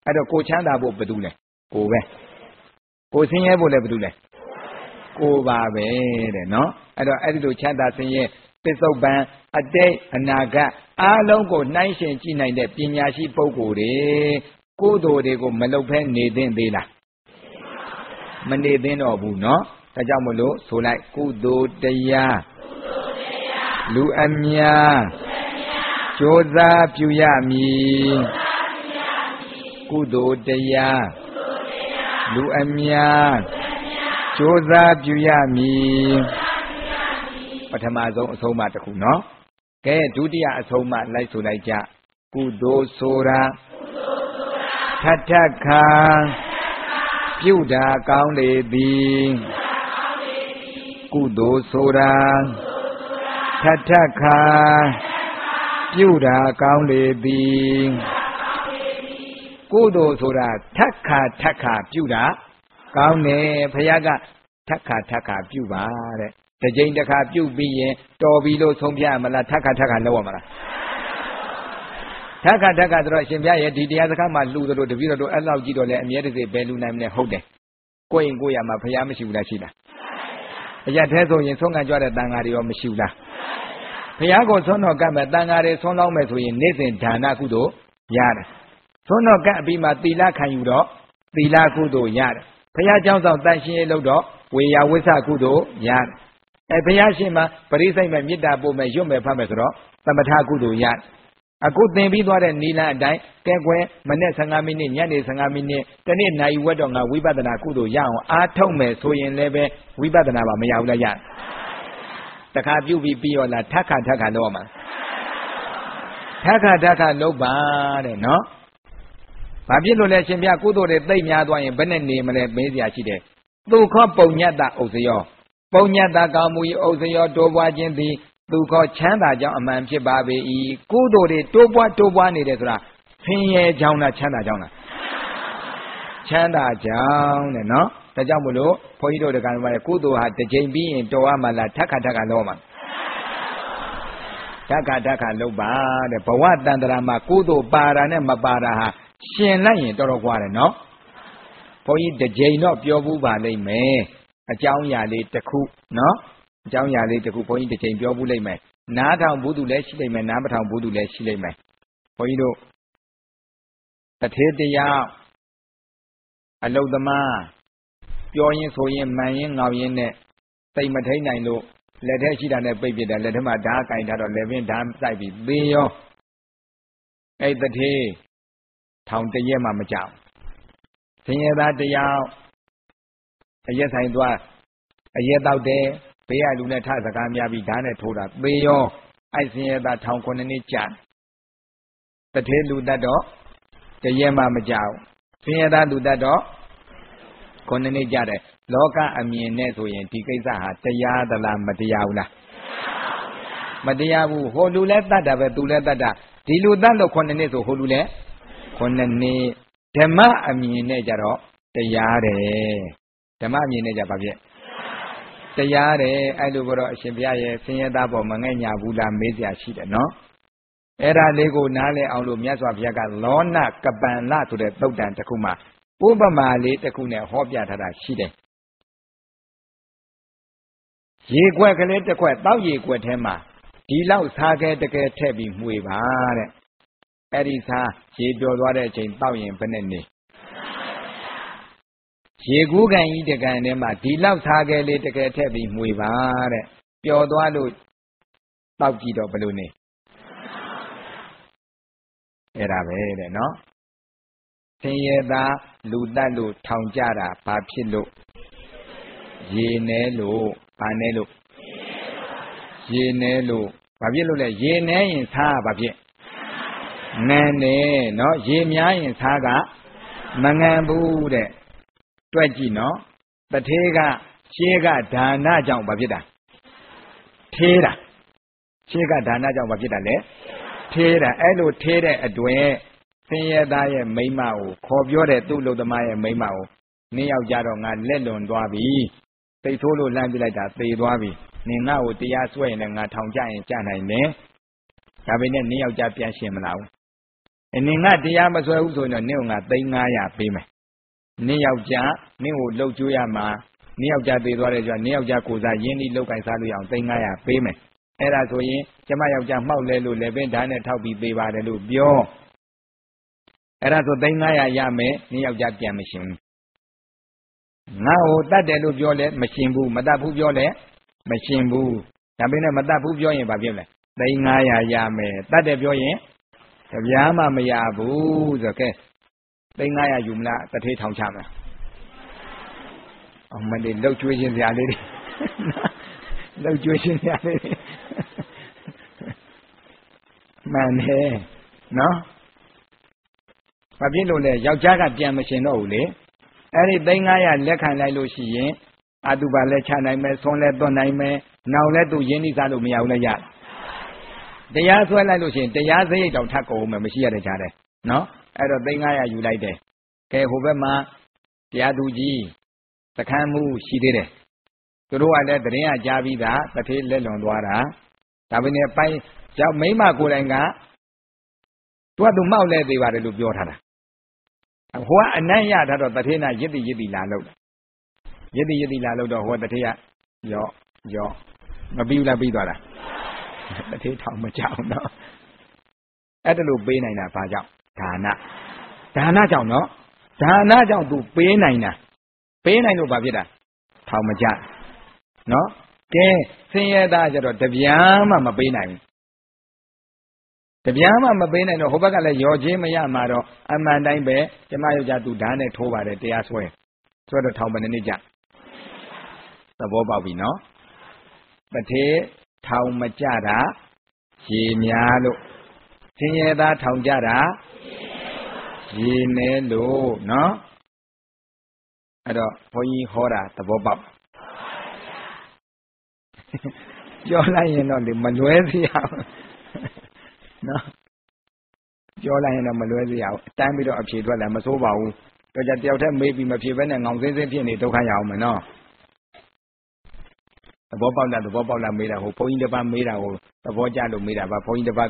အဲ့တော့ကိုချမ်းသာဖို့ဘယ်သူလဲကိုပဲကိုဆင်းရဲဖို့လည်းဘယ်သူလဲကိုပါပဲတဲ့နော်အဲ့တော့အဲ့ဒီလိုချမ်းသာဆင်းရဲပစ္စုပန်အတိတ်အနာဂတ်အားလုံးကိုနှိုင်းယှဉ်ကြည့်နိုင်တဲ့ပညာရှိပုဂ္ဂိုလ်တွေကိုယ်တော်တွေကိုမလုပ်ဖဲနေသင့်သေးလားမနေသင့်တော့ဘူးနော်ဒါကြောင့်မလို့ဆိုလိုက်ကုသိုလ်တရားလူအများကြိုးစားပြုရမည်ကုသိုလ်တရားလူအများကြိုးစားပြုရမည်ပထမဆုံးအဆုံးအမတစ်ခုနော်ကဲဒုတိယအဆုံးအမလိုက်ဆိုလိုက်ကြကုသိုလ်ဆိုတာထထခါပြုတာကောင်းလေသည်ကုသိုလ်ဆိုတာထထခါပြုတာကောင်းလေသည်ကုသိုလ်ဆိုတာထက်ခါထက်ခါပြုတာကောင်းတယ်ဘုရားကထက်ခါထက်ခါပြုပါတဲ့တစ်ကြိမ်တစ်ခါပြုပြီးရင်တော်ပြီလို့ဆုံးဖြတ်မလားထက်ခါထက်ခါလုပ်ရမလားထက်ခါထက်ခါဆိုတော့ရှင်ပြရဲ့ဒီတရားစကားမှာလှူသလိုတပည့်တော်တို့အဲ့လောက်ကြည့်တော့လေအမြဲတစေဘယ်လူနိုင်မလဲဟုတ်တယ်ကိုယ်ရင်ကိုယ်ရမှာဘုရားမရှိဘူးလားရှိလားအရာထဲဆိုရင်ဆုံးခံကြတဲ့တန်ဃာတွေရောမရှိဘူးလားဘုရားကိုဆုံးတော်ကပ်မဲ့တန်ဃာတွေဆုံးလောင်းမဲ့ဆိုရင်နေ့စဉ်ဒါနကုသိုလ်ရတယ်ဆုံးတော်ကပ်အပြီးမှာသီလခံယူတော့သီလကုသိုလ်ရတယ်ဘုရားကျောင်းဆောင်တန်ရှင်းရေးလုပ်တော့ဝေယဝိသကုသိုလ်ရတယ်ဘုရားရှင်မှာပရိစိတ်မဲ့မေတ္တာပို့မဲ့ရွတ်မဲ့ဖတ်မဲ့ဆိုတော့သမထကုသိုလ်ရတယ်အခုသင်ပြီးသွားတဲ့နီလန်းအတိုင်းကဲကွယ်မနေ့15မိနစ်ညနေ15မိနစ်တနေ့နိုင်ဝက်တော့ငါဝိပဿနာကုသိုလ်ရအောင်အားထုတ်မယ်ဆိုရင်လည်းပဲဝိပဿနာပါမရဘူးလားရတခါပြုတ်ပြီးပြီးရောလားထက်ခါထက်ခါလုပ်ရမှာထက်ခါထက်ခါလုပ်ပါတဲ့နော်ဘာဖြစ်လို့လဲရှင်ပြကုသိုလ်တွေသိမ့်များသွားရင်ဘယ်နဲ့နေမလဲမေးစရာရှိတယ်သူခောပုံညတ္တဥစ္စယောပုံညတ္တကောင်းမှု၏ဥစ္စယောတိုးပွားခြင်းသည်သူခောချမ်းသာကြောင်းအမှန်ဖြစ်ပါပေ၏ကုသိုလ်တွေတိုးပွားနေတယ်ဆိုတာဆင်းရဲကြောင်းလားချမ်းသာကြောင်းလားချမ်းသာကြောင်းတဲ့နော်ဒါကြောင့်မလို့ဘုန်းကြီးတို့တက္ကသိုလ်မှာကုသိုလ်ဟာတစ်ချိန်ပြီးရင်တော်ရမှာလားထက်ခါထက်ခါလုပ်မှာထက်ခါထက်ခါလုပ်ပါတဲ့ဘဝတန်တရာမှာကုသိုလ်ပါတာနဲ့မပါတာဟာရှင်လိုက်ရင်တော်တော်ကွာတယ်နော်ဘုန်းကြီးတစ်ချိန်တော့ပြောဘူးပါလိမ့်မယ်အကြောင်းအရာလေးတစ်ခုနော်အကြောင်းအရာလေးတစ်ခုဘုန်းကြီးတစ်ချိန်ပြောဘူးလိမ့်မယ်နားထောင်ဘူးသူလည်းရှိလိမ့်မယ်နားမထောင်ဘူးသူလည်းရှိလိမ့်မယ်ဘုန်းကြီးတို့တထေးတရားအလုသမားပြောရင်ဆိုရင်မှန်ရင်ငေါရင်နဲ့တိတ်မထိန်နိုင်လို့လက်ထဲရှိတာနဲ့ပိတ်ပြတယ်လက်ထဲမှာဓာတ်ကင်ထားတော့လက်ပင်ဓာတ်စိုက်ပြီးသေရောအဲ့တထေးထောင်တရက်မှမကြောက်ဆင်းရဲသားတရားအရက်ဆိုင်သွားအရက်တောက်တယ်ဘေးကလူနဲ့ထစကားများပြီးဓာတ်နဲ့ထိုးတာသေရောအဲ့ဆင်းရဲသားထောင်9နှစ်ကြာတထေးလူတတ်တော့တရက်မှမကြောက်ဆင်းရဲသားလူတတ်တော့9နှစ်ကြာတယ်လောကအမြင်နဲ့ဆိုရင်ဒီကိစ္စဟာတရားသလားမတရားဘူးလားမတရားဘူးဟိုလူလဲတတ်တာပဲသူလဲတတ်တာဒီလူတတ်လို့9နှစ်ဆိုဟိုလူလဲ9နှစ်ဓမ္မအမြင်နဲ့ကြတော့တရားတယ်ဓမ္မအမြင်နဲ့ကြပါပြည့်တရားတယ်အဲ့လိုကတော့အရှင်ဘုရားရဲ့ဆင်းရဲသားပေါ်မငဲ့ညာဘူးလားမေးစရာရှိတယ်နော်အဲ့ဒါလေးကိုနားလည်အောင်လို့မြတ်စွာဘုရားကလောနကပန်လဆိုတဲ့သုတ်တန်တစ်ခုမှာဥပမာလေးတစ်ခုနဲ့ဟောပြထားတာရှိတယ်ရေခွက်ကလေးတစ်ခွက်တောက်ရေခွက်ထဲမှာဒီလောက်စားခဲတကယ်ထည့်ပြီးမှွေပါတဲ့အဲ့ဒီစားရေပျော်သွားတဲ့အချိန်တောက်ရင်ဘယ်နဲ့နေရေကူးကန်ကြီးတကန်ထဲမှာဒီလောက်စားခဲလေးတကယ်ထည့်ပြီးမှွေပါတဲ့ပျော်သွားလို့တောက်ကြည့်တော့ဘယ်လိုနေအဲ့ဒါပဲတဲ့နော်ဆင်းရဲသားလူတတ်လို့ထောင်ကြတာဘာဖြစ်လို့ရေနဲလို့ဘာနဲလို့ရေနဲလို့ဘာဖြစ်လို့လဲရေနဲရင်စားဘာဖြစ်ငန်တယ်နော်ရေများရင်စားကမငန်ဘူးတဲ့တွက်ကြည့်နော်တထေးကရှေးကဒါနကြောင့်ဘာဖြစ်တာထေးတာရှေးကဒါနကြောင့်ဘာဖြစ်တာလဲထေးတာအဲ့လိုထေးတဲ့အတွင်းဆင်းရဲသားရဲ့မိမကိုခေါ်ပြောတဲ့သူ့လူသမားရဲ့မိမကိုနင်းယောက်ကြတော့ငါလက်လွန်သွားပြီသိဆိုးလို့လှမ်းပြလိုက်တာသေသွားပြီနင်ငါ့ကိုတရားစွဲရင်လည်းငါထောင်ကြရင်ကြနိုင်တယ်ဒါပေမဲ့နင်းယောက်ကြပြန်ရှင်မလာဘူးနင်ကတရားမဆွဲဘူးဆိုရင်တော့နင့်ကသိန်း900ပေးမယ်နင့်ယောက်ျားနင့်ကိုလှုပ်ကြွရမှာနင့်ယောက်ျားသေးသွားတယ်ဆိုတော့နင့်ယောက်ျားကိုစားရင်းနှီးလောက်ကင်စားလို့ရအောင်သိန်း900ပေးမယ်အဲ့ဒါဆိုရင်ကျမယောက်ျားမှောက်လဲလို့လည်းပင်ဓာတ်နဲ့ထောက်ပြီးပေးပါတယ်လို့ပြောအဲ့ဒါဆိုသိန်း900ရမယ်နင့်ယောက်ျားပြန်မရှင်ဘူးငါ့ကိုတတ်တယ်လို့ပြောလဲမရှင်ဘူးမတတ်ဘူးပြောလဲမရှင်ဘူးဒါပေမဲ့မတတ်ဘူးပြောရင်ဘာဖြစ်လဲသိန်း900ရမယ်တတ်တယ်ပြောရင်တပြားမှမရဘူးဆိုကဲသိန်း900ယူမလားတစ်ထေးထောင်ချမလားအမလေးလှုပ်ကြွေးခြင်းစရာလေးတွေလှုပ်ကြွေးခြင်းစရာလေးတွေမှန်တယ်နော်ဘာဖြစ်လို့လဲယောက်ျားကပြန်မရှင်တော့ဘူးလေအဲ့ဒီသိန်း900လက်ခံလိုက်လို့ရှိရင်အတုပါလဲချနိုင်မယ်ဆွန်လဲသွတ်နိုင်မယ်နောက်လဲသူရင်းနှီးစားလို့မရဘူးလဲရတရားဆွဲလိုက်လို့ရှိရင်တရားစရိတ်တောင်ထပ်ကုန်မယ်မရှိရတဲ့ကြားတယ်နော်အဲ့တော့သိန်း900ယူလိုက်တယ်ကဲဟိုဘက်မှာတရားသူကြီးစခန်းမှုရှိသေးတယ်သူတို့ကလည်းတရင်ကကြားပြီးသားတစ်ထေးလက်လွန်သွားတာဒါပေမဲ့ပိုင်းရောက်မိမကိုယ်တိုင်ကသူမှောက်လဲသေးပါတယ်လို့ပြောထားတာဟိုကအနံ့ရထားတော့တထေးနာရစ်တိလာလို့ရစ်တိလာလို့တော့ဟိုတထေးကရော့မပြီးဘူးလားပြီးသွားတာတထေးထောင်မကြောက်တော့အဲ့ဒါလို့ပေးနိုင်တာဘာကြောင့်ဒါနကြောင့်နော်ဒါနကြောင့်သူပေးနိုင်တာပေးနိုင်လို့ဘာဖြစ်တာထောင်မကြနော်ကဲဆင်းရဲသားကြတော့တပြားမှမပေးနိုင်ဘူးတပြားမှမပေးနိုင်တော့ဟိုဘက်ကလည်းရော်ချင်းမရမှာတော့အမှန်တိုင်းပဲကျမယောက်ျားသူဓာတ်နဲ့ထိုးပါတယ်တရားဆွဲတော့ထောင်မနေကြသဘောပေါက်ပြီနော်တထေးထောင်မကြတာရေများလို့ဆင်းရဲသားထောင်ကြတာရေနေလို့နော်အဲ့တော့ဘုန်းကြီးဟောတာသဘောပေါက်ပြောလိုက်ရင်တော့မလွဲစေရဘူးနော်ပြောလိုက်ရင်တော့မလွဲစေရဘူးအတန်းပြီးတော့အဖြေထွက်လာမစိုးပါဘူးတော့ကြတယောက်တည်းမေးပြီးမဖြေဘဲနဲ့ငောင်စင်းစင်းဖြစ်နေဒုက္ခရအောင်မယ်နော်သဘောပေါက်လားမေးတာဟိုဘုန်းကြီးတစ်ပါးမေးတာဟိုသဘောကျလို့မေးတာပါဘုန်းကြီးတစ်ပါးက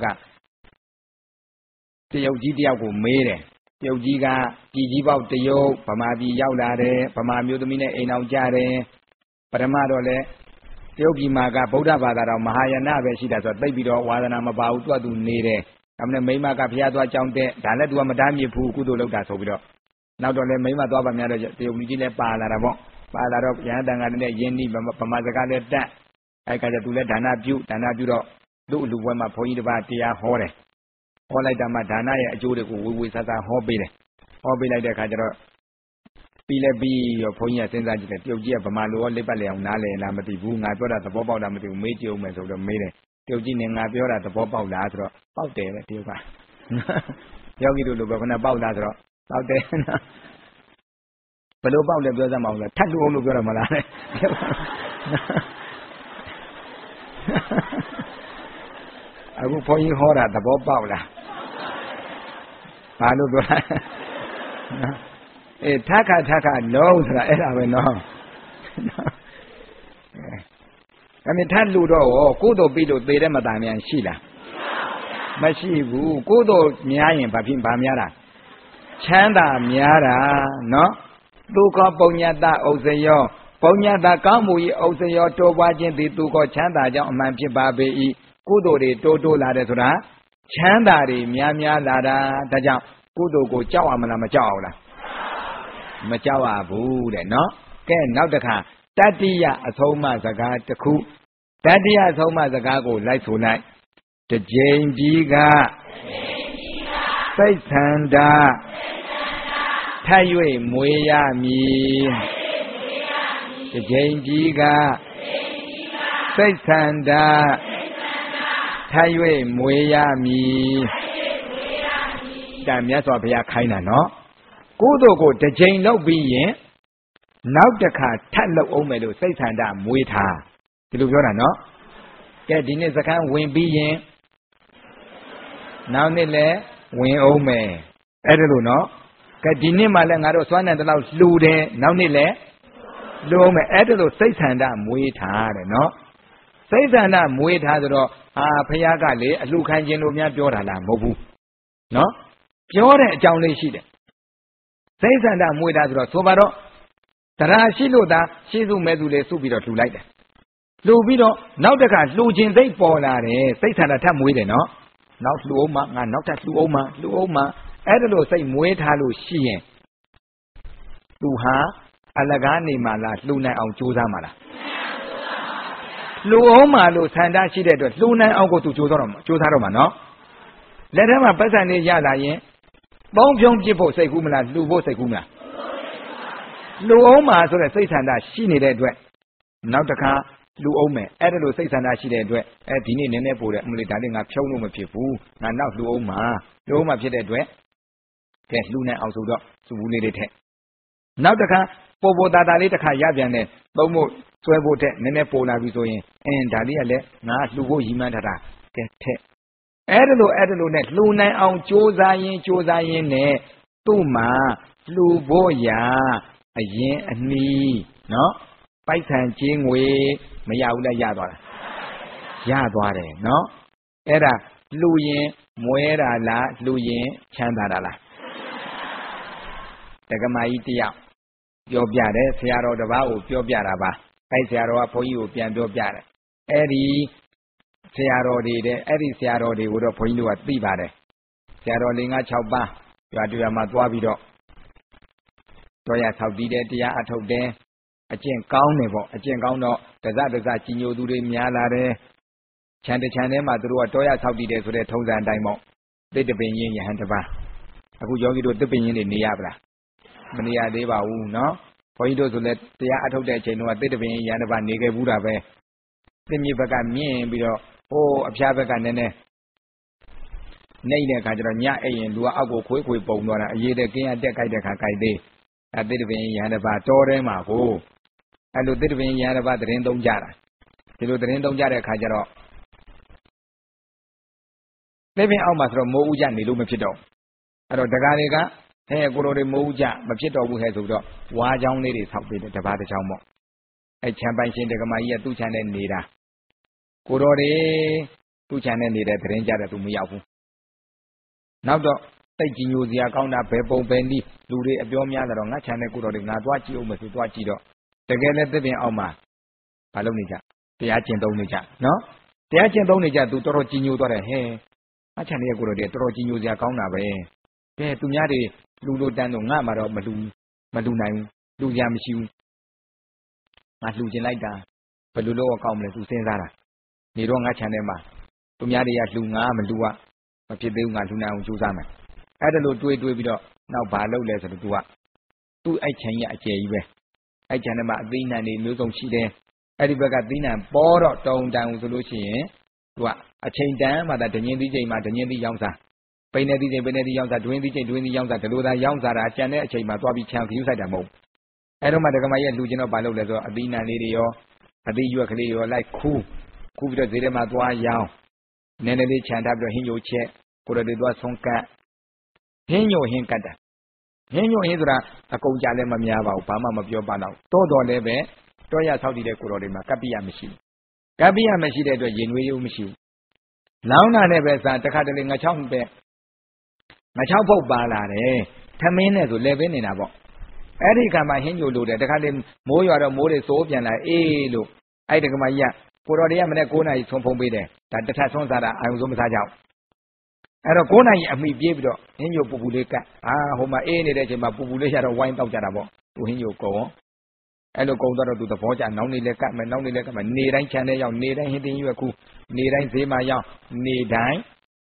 တရုတ်ကြီးတယောက်ကိုမေးတယ်တရုတ်ကြီးကပြည်ကြီးပေါက်တရုတ်ဗမာပြည်ရောက်လာတယ်ဗမာမျိုးသမီးနဲ့အိမ်အောင်ကြတယ်ပထမတော့လေတရုတ်ပြည်မှာကဗုဒ္ဓဘာသာတော်မဟာယာနပဲရှိတာဆိုတော့သိပြီးတော့ဝါဒနာမပါဘူးသူနေတယ်ဒါမှမဟုတ်မိမကဖျားသွားကြောင်းတဲ့ဒါလည်းသူကမတားမြစ်ဘူးကုသိုလ်လုပ်တာဆိုပြီးတော့နောက်တော့လေမိမသွားပါများတော့တရုတ်ကြီးလည်းပါလာတာပေါ့ပါလာတော့ရဟန်းတန်ခါနဲ့ယင်းနှိဗမာစကားလည်းတတ်အဲ့ကကြသူလည်းဒါနပြုတော့သူ့လူပွဲမှာဘုန်းကြီးတစ်ပါးတရားဟောတယ်ဟောလိုက်တာမှဒါနရဲ့အကျိုးတွေကိုဝေဆဆဟောပေးတယ်ဟောပေးလိုက်တဲ့အခါကျတော့ပြီးရောဘုန်းကြီးကစဉ်းစားကြည့်တယ်တရုတ်ကြီးကဗမာလိုရောလက်ပတ်လေအောင်နားလေလားမသိဘူးငါပြောတာသဘောပေါက်လားမသိဘူးမေးကြည့်အောင်မယ်ဆိုတော့မေးတယ်တရုတ်ကြီးနဲ့ငါပြောတာသဘောပေါက်လားဆိုတော့ပေါက်တယ်တဲ့တရုတ်ကယောဂီတို့လိုပဲခဏပေါက်လားဆိုတော့ပေါက်တယ်ဘယ်လိုပေါက်လဲပြောစမ်းမအောင်လားထပ်လို့အောင်လို့ပြောရမလားအခုဘုန်းကြီးဟောတာသဘောပေါက်လားဘာလို့ပြောလဲအေးထခလုံးဆိုတာအဲ့ဒါပဲနော်ဒါမြင်ထပ်လို့တော့ကိုယ်တော်ပြီးလို့သေတဲ့မตาမြန်ရှိလားမရှိဘူးကိုယ်တော်များရင်ဘာများတာချမ်းသာများတာနော်သူကောပုညတဥစ္စယောပုညတကောင်းမှု၏ဥစ္စယောတိုးပွားခြင်းသည်သူကောချမ်းသာကြောင့်အမှန်ဖြစ်ပါပေ၏ကုသိုလ်တွေတိုးလာတယ်ဆိုတာချမ်းသာတွေများလာတာဒါကြောင့်ကုသိုလ်ကိုကြောက်ရမလားမကြောက်အောင်လားမကြောက်ရဘူးတဲ့နော်ကဲနောက်တစ်ခါတတိယအဆုံးအမစကားတစ်ခုတတိယအဆုံးအမစကားကိုလိုက်ဆိုလိုက်တကြိမ်ပြီးကစိတ်ဆန္ဒထပ်၍မွေရမည်တကြိမ်ပြီးကစိတ်ဆန္ဒထပ်၍မွေရမည်ဒါမြတ်စွာဘုရားခိုင်းတာနော်ကုသိုလ်ကိုတစ်ကြိမ်လုပ်ပြီးရင်နောက်တစ်ခါထပ်လုပ်အောင်မယ်လို့စိတ်ဆန္ဒမွေးထားဒီလိုပြောတာနော်ကဲဒီနေ့စခန်းဝင်ပြီးရင်နောက်နေ့လည်းဝင်အောင်မယ်အဲ့ဒါလို့နော်ကဲဒီနေ့မှလည်းငါတို့စွမ်းနိုင်တဲ့လောက်လှူတယ်နောက်နေ့လည်းလှူအောင်မယ်အဲ့ဒါလို့စိတ်ဆန္ဒမွေးထားတယ်နော်စိတ်ဆန္ဒမွေးထားဆိုတော့ဘုရားကလေအလှခံခြင်းလို့များပြောတာလားမဟုတ်ဘူးနော်ပြောတဲ့အကြောင်းလေးရှိတယ်စိတ်ဆန္ဒမွေတာဆိုတော့ဆိုပါတော့တရားရှိလို့သာရှိစုမဲ့သူလေးစုပြီးတော့လှူလိုက်တယ်လှူပြီးတော့နောက်တစ်ခါလှူခြင်းစိတ်ပေါ်လာတယ်စိတ်ဆန္ဒထပ်မွေးတယ်နော်နောက်လှူအောင်မှငါနောက်ထပ်လှူအောင်မှအဲ့ဒါလို့စိတ်မွေးထားလို့ရှိရင်သူဟာအလကားနေမှလားလှူနိုင်အောင်ကြိုးစားမှလားလှူအောင်မှလို့ဆန္ဒရှိတဲ့အတွက်လှူနိုင်အောင်ကိုသူကြိုးစားတော့မှာနော်လက်ထဲမှာပတ်စံလေးရလာရင်ပေါင်းဖြုံးပြစ်ဖို့စိတ်ကူးမလားလှူဖို့စိတ်ကူးမလားလှူအောင်မှဆိုတဲ့စိတ်ဆန္ဒရှိနေတဲ့အတွက်နောက်တစ်ခါလှူအောင်မယ်အဲ့ဒါလို့စိတ်ဆန္ဒရှိတဲ့အတွက်ဒီနေ့နည်းနည်းပို့တယ်အမလေးဒါလေးငါဖြုံးလို့မဖြစ်ဘူးငါနောက်လှူအောင်မှဖြစ်တဲ့အတွက်ကဲလှူနိုင်အောင်ဆိုတော့စုဘူးလေးတွေထက်နောက်တစ်ခါပေါ်တာလေးတစ်ခါရပြန်တယ်သုံးဖို့ဆွဲဖို့တဲ့နည်းနည်းပိုလာပြီဆိုရင်ဒါလေးကလည်းငါလှူဖို့ရည်မှန်းထားတာကဲထက်အဲ့ဒါလို့နဲ့လှူနိုင်အောင်ကြိုးစားရင်းနဲ့သူ့မှာလှူဖို့ရာအရင်အနည်းနော်ပိုက်ဆံချင်းငွေမရဘူးလားရသွားတာရသွားတယ်နော်အဲ့ဒါလှူရင်မွဲတာလားလှူရင်ချမ်းသာတာလားတက္ကမကြီးတယောက်ပြောပြတယ်ဆရာတော်တစ်ပါးကိုပြောပြတာပါအဲ့ဆရာတော်ကဘုန်းကြီးကိုပြန်ပြောပြတယ်အဲ့ဒီဆရာတော်တွေကိုတော့ဘုန်းကြီးတို့ကသိပါတယ်ဆရာတော် 5-6 ပါးရွာတွေ့မှာသွားပြီးတော့တော်ရဆောက်တည်တယ်တရားအထုတ်တယ်အကျင့်ကောင်းတယ်ပေါ့အကျင့်ကောင်းတော့တစကြီးညိုသူတွေများလာတယ်ခြံတခြံထဲမှာသူတို့ကတော်ရဆောက်တည်တယ်ဆိုတဲ့ထုံးစံအတိုင်းပေါ့တိတ်တပင်ရင်ယဟန်တစ်ပါးအခုယောဂီတို့တစ်ပင်ရင်တွေနေရပါလားမနေရသေးပါဘူးနော်ဘုန်းကြီးတို့ဆိုလည်းတရားအထုတ်တဲ့အချိန်တုန်းကတိတ်တပင်ရန်တစ်ပါးနေခဲ့ဘူးတာပဲသင်္မြေဘက်ကမြင့်ပြီးတော့ဟိုအဖျားဘက်ကနည်းနည်းနေတဲ့အခါကျတော့ညအိမ်ရင်လူကအောက်ကိုခွေးပုံသွားတာအရေးတဲ့ကင်းရတက်ကြိုက်တဲ့ခါကြိုက်သေးတိတ်တပင်ရန်တစ်ပါးတော်ထဲမှာကိုအဲ့လိုတိတ္တပင်ရဟန်းတစ်ပါးသတင်းသုံးကြတာဒီလိုသတင်းသုံးကြတဲ့အခါကျတော့တိတ္တပင်အောက်မှာဆိုတော့မိုးဥကြနေလို့မဖြစ်တော့အဲ့တော့တကားတွေကကိုတော်တွေမိုးဥကြမဖြစ်တော့ဘူးဟဲ့ဆိုတော့ဝါးချောင်းလေးတွေဆောက်ပေးတယ်တစ်ပါးတစ်ချောင်းပေါ့အဲ့ချမ်းပိုင်ရှင်တက္ကမကြီးကသူ့ချမ်းနဲ့နေတာကိုတော်တွေသူ့ချမ်းနဲ့နေတဲ့သတင်းကြတဲ့သူမရောက်ဘူးနောက်တော့တိတ်ကြီးညိုစရာကောင်းတာဘယ်ပုံပဲနည်းလူတွေအပြောများလာတော့ငါချမ်းနဲ့ကိုတော်တွေငါသွားကြည့်အောင်မဆိုသွားကြည့်တော့တကယ်လည်းသစ်ပင်အောက်မှာမလုပ်နေကြတရားကျင့်သုံးနေကြနော်တရားကျင့်သုံးနေကြသူတော်တော်ကြီးညိုသွားတယ်ဟဲ့အချမ်းလေးကိုတော်တွေတော်တော်ကြီးညိုစရာကောင်းတာပဲကဲသူများတွေလူလိုတန်းတော့ငါမှတော့မလူနိုင်ဘူးလူစရာမရှိဘူးငါလှူကျင်လိုက်တာဘယ်လိုလုပ်ကောင်းမလဲသူစဉ်းစားတာနေတော့ငါချမ်းထဲမှာသူများတွေကလှူငါမလှူอ่ะမဖြစ်သေးဘူးငါလှူနိုင်အောင်ကြိုးစားမယ်အဲ့ဒါလို့တွေးပြီးတော့နောက်ဘာလုပ်လဲဆိုတော့သူအဲ့ချမ်းရအကျယ်ကြီးပဲအဲ့ချမ်းထဲမှာအသိဉာဏ်တွေမျိုးစုံရှိတယ်အဲ့ဒီဘက်ကသိဉာဏ်ပေါ်တော့တုံတန်ဆိုလို့ရှိရင်သူကအချိန်တန်မှသာဒညင်းသီးချိန်မှာဒညင်းသီးရောင်းစားပိနေသီးချိန်ပိနေသီးရောင်းစားဒွင်းသီးချိန်ဒွင်းသီးရောင်းစားဒီလိုသာရောင်းစားတာကျန်တဲ့အချိန်မှာသွားပြီးချမ်းခယူးဆိုင်တာမဟုတ်အဲ့တော့မှဒကမရဲ့လှူခြင်းတော့ဘာလုပ်လဲဆိုတော့အသိဉာဏ်လေးတွေရောအသိရွက်ကလေးရောလိုက်ခူးပြီးတော့ဈေးထဲမှာသွားရောင်းနည်းနည်းလေးခြံထားပြီးတော့ဟင်းညိုချက်ကိုယ်တော်တွေသွားဆုံးကတ်ဟင်းညိုဟင်းကတ်တာဟင်းညိုဟင်းဆိုတာအကုန်ကြလည်းမများပါဘူးဘာမှမပြောပါတော့တော်လည်းပဲတော်ရဆောက်တည်တဲ့ကိုယ်တော်တွေမှာကပ္ပိယမရှိဘူးကပ္ပိယမရှိတဲ့အတွက်ရင်နွေးရုံမရှိဘူးလောင်းတာနဲ့ပဲစားတစ်ခါတလေငါချောင်းဖုတ်ပါလာတယ်ထမင်းနဲ့ဆိုလဲပဲနေတာပေါ့အဲ့ဒီကံမှာဟင်းညိုလို့တယ်တစ်ခါလေမိုးရွာတော့မိုးတွေစိုးပြန်လာအေးလို့အဲ့ဒီကမှကြီးကကိုတော်တွေကမနေ့9 နာရီဆုံးဖုံးပေးတယ်ဒါတထဆွန်းစားတာအာယုံဆုံးမစားကြဘူးအဲ့တော့9 နာရီအမိပြေးပြီးတော့ဟင်းညိုပူပူလေးကတ်ဟိုမှာအေးနေတဲ့အချိန်မှာပူပူလေးရတော့ဝိုင်းတောက်ကြတာပေါ့သူဟင်းညိုကုန်အဲ့လိုကုန်တော့သူသဘောကျနောင်နေလဲကတ်မယ်နေတိုင်းခြံထဲရောက်နေတိုင်းဟင်းတင်းရွက်ခုနေတိုင်းဈေးမှာရောက်နေတိုင်း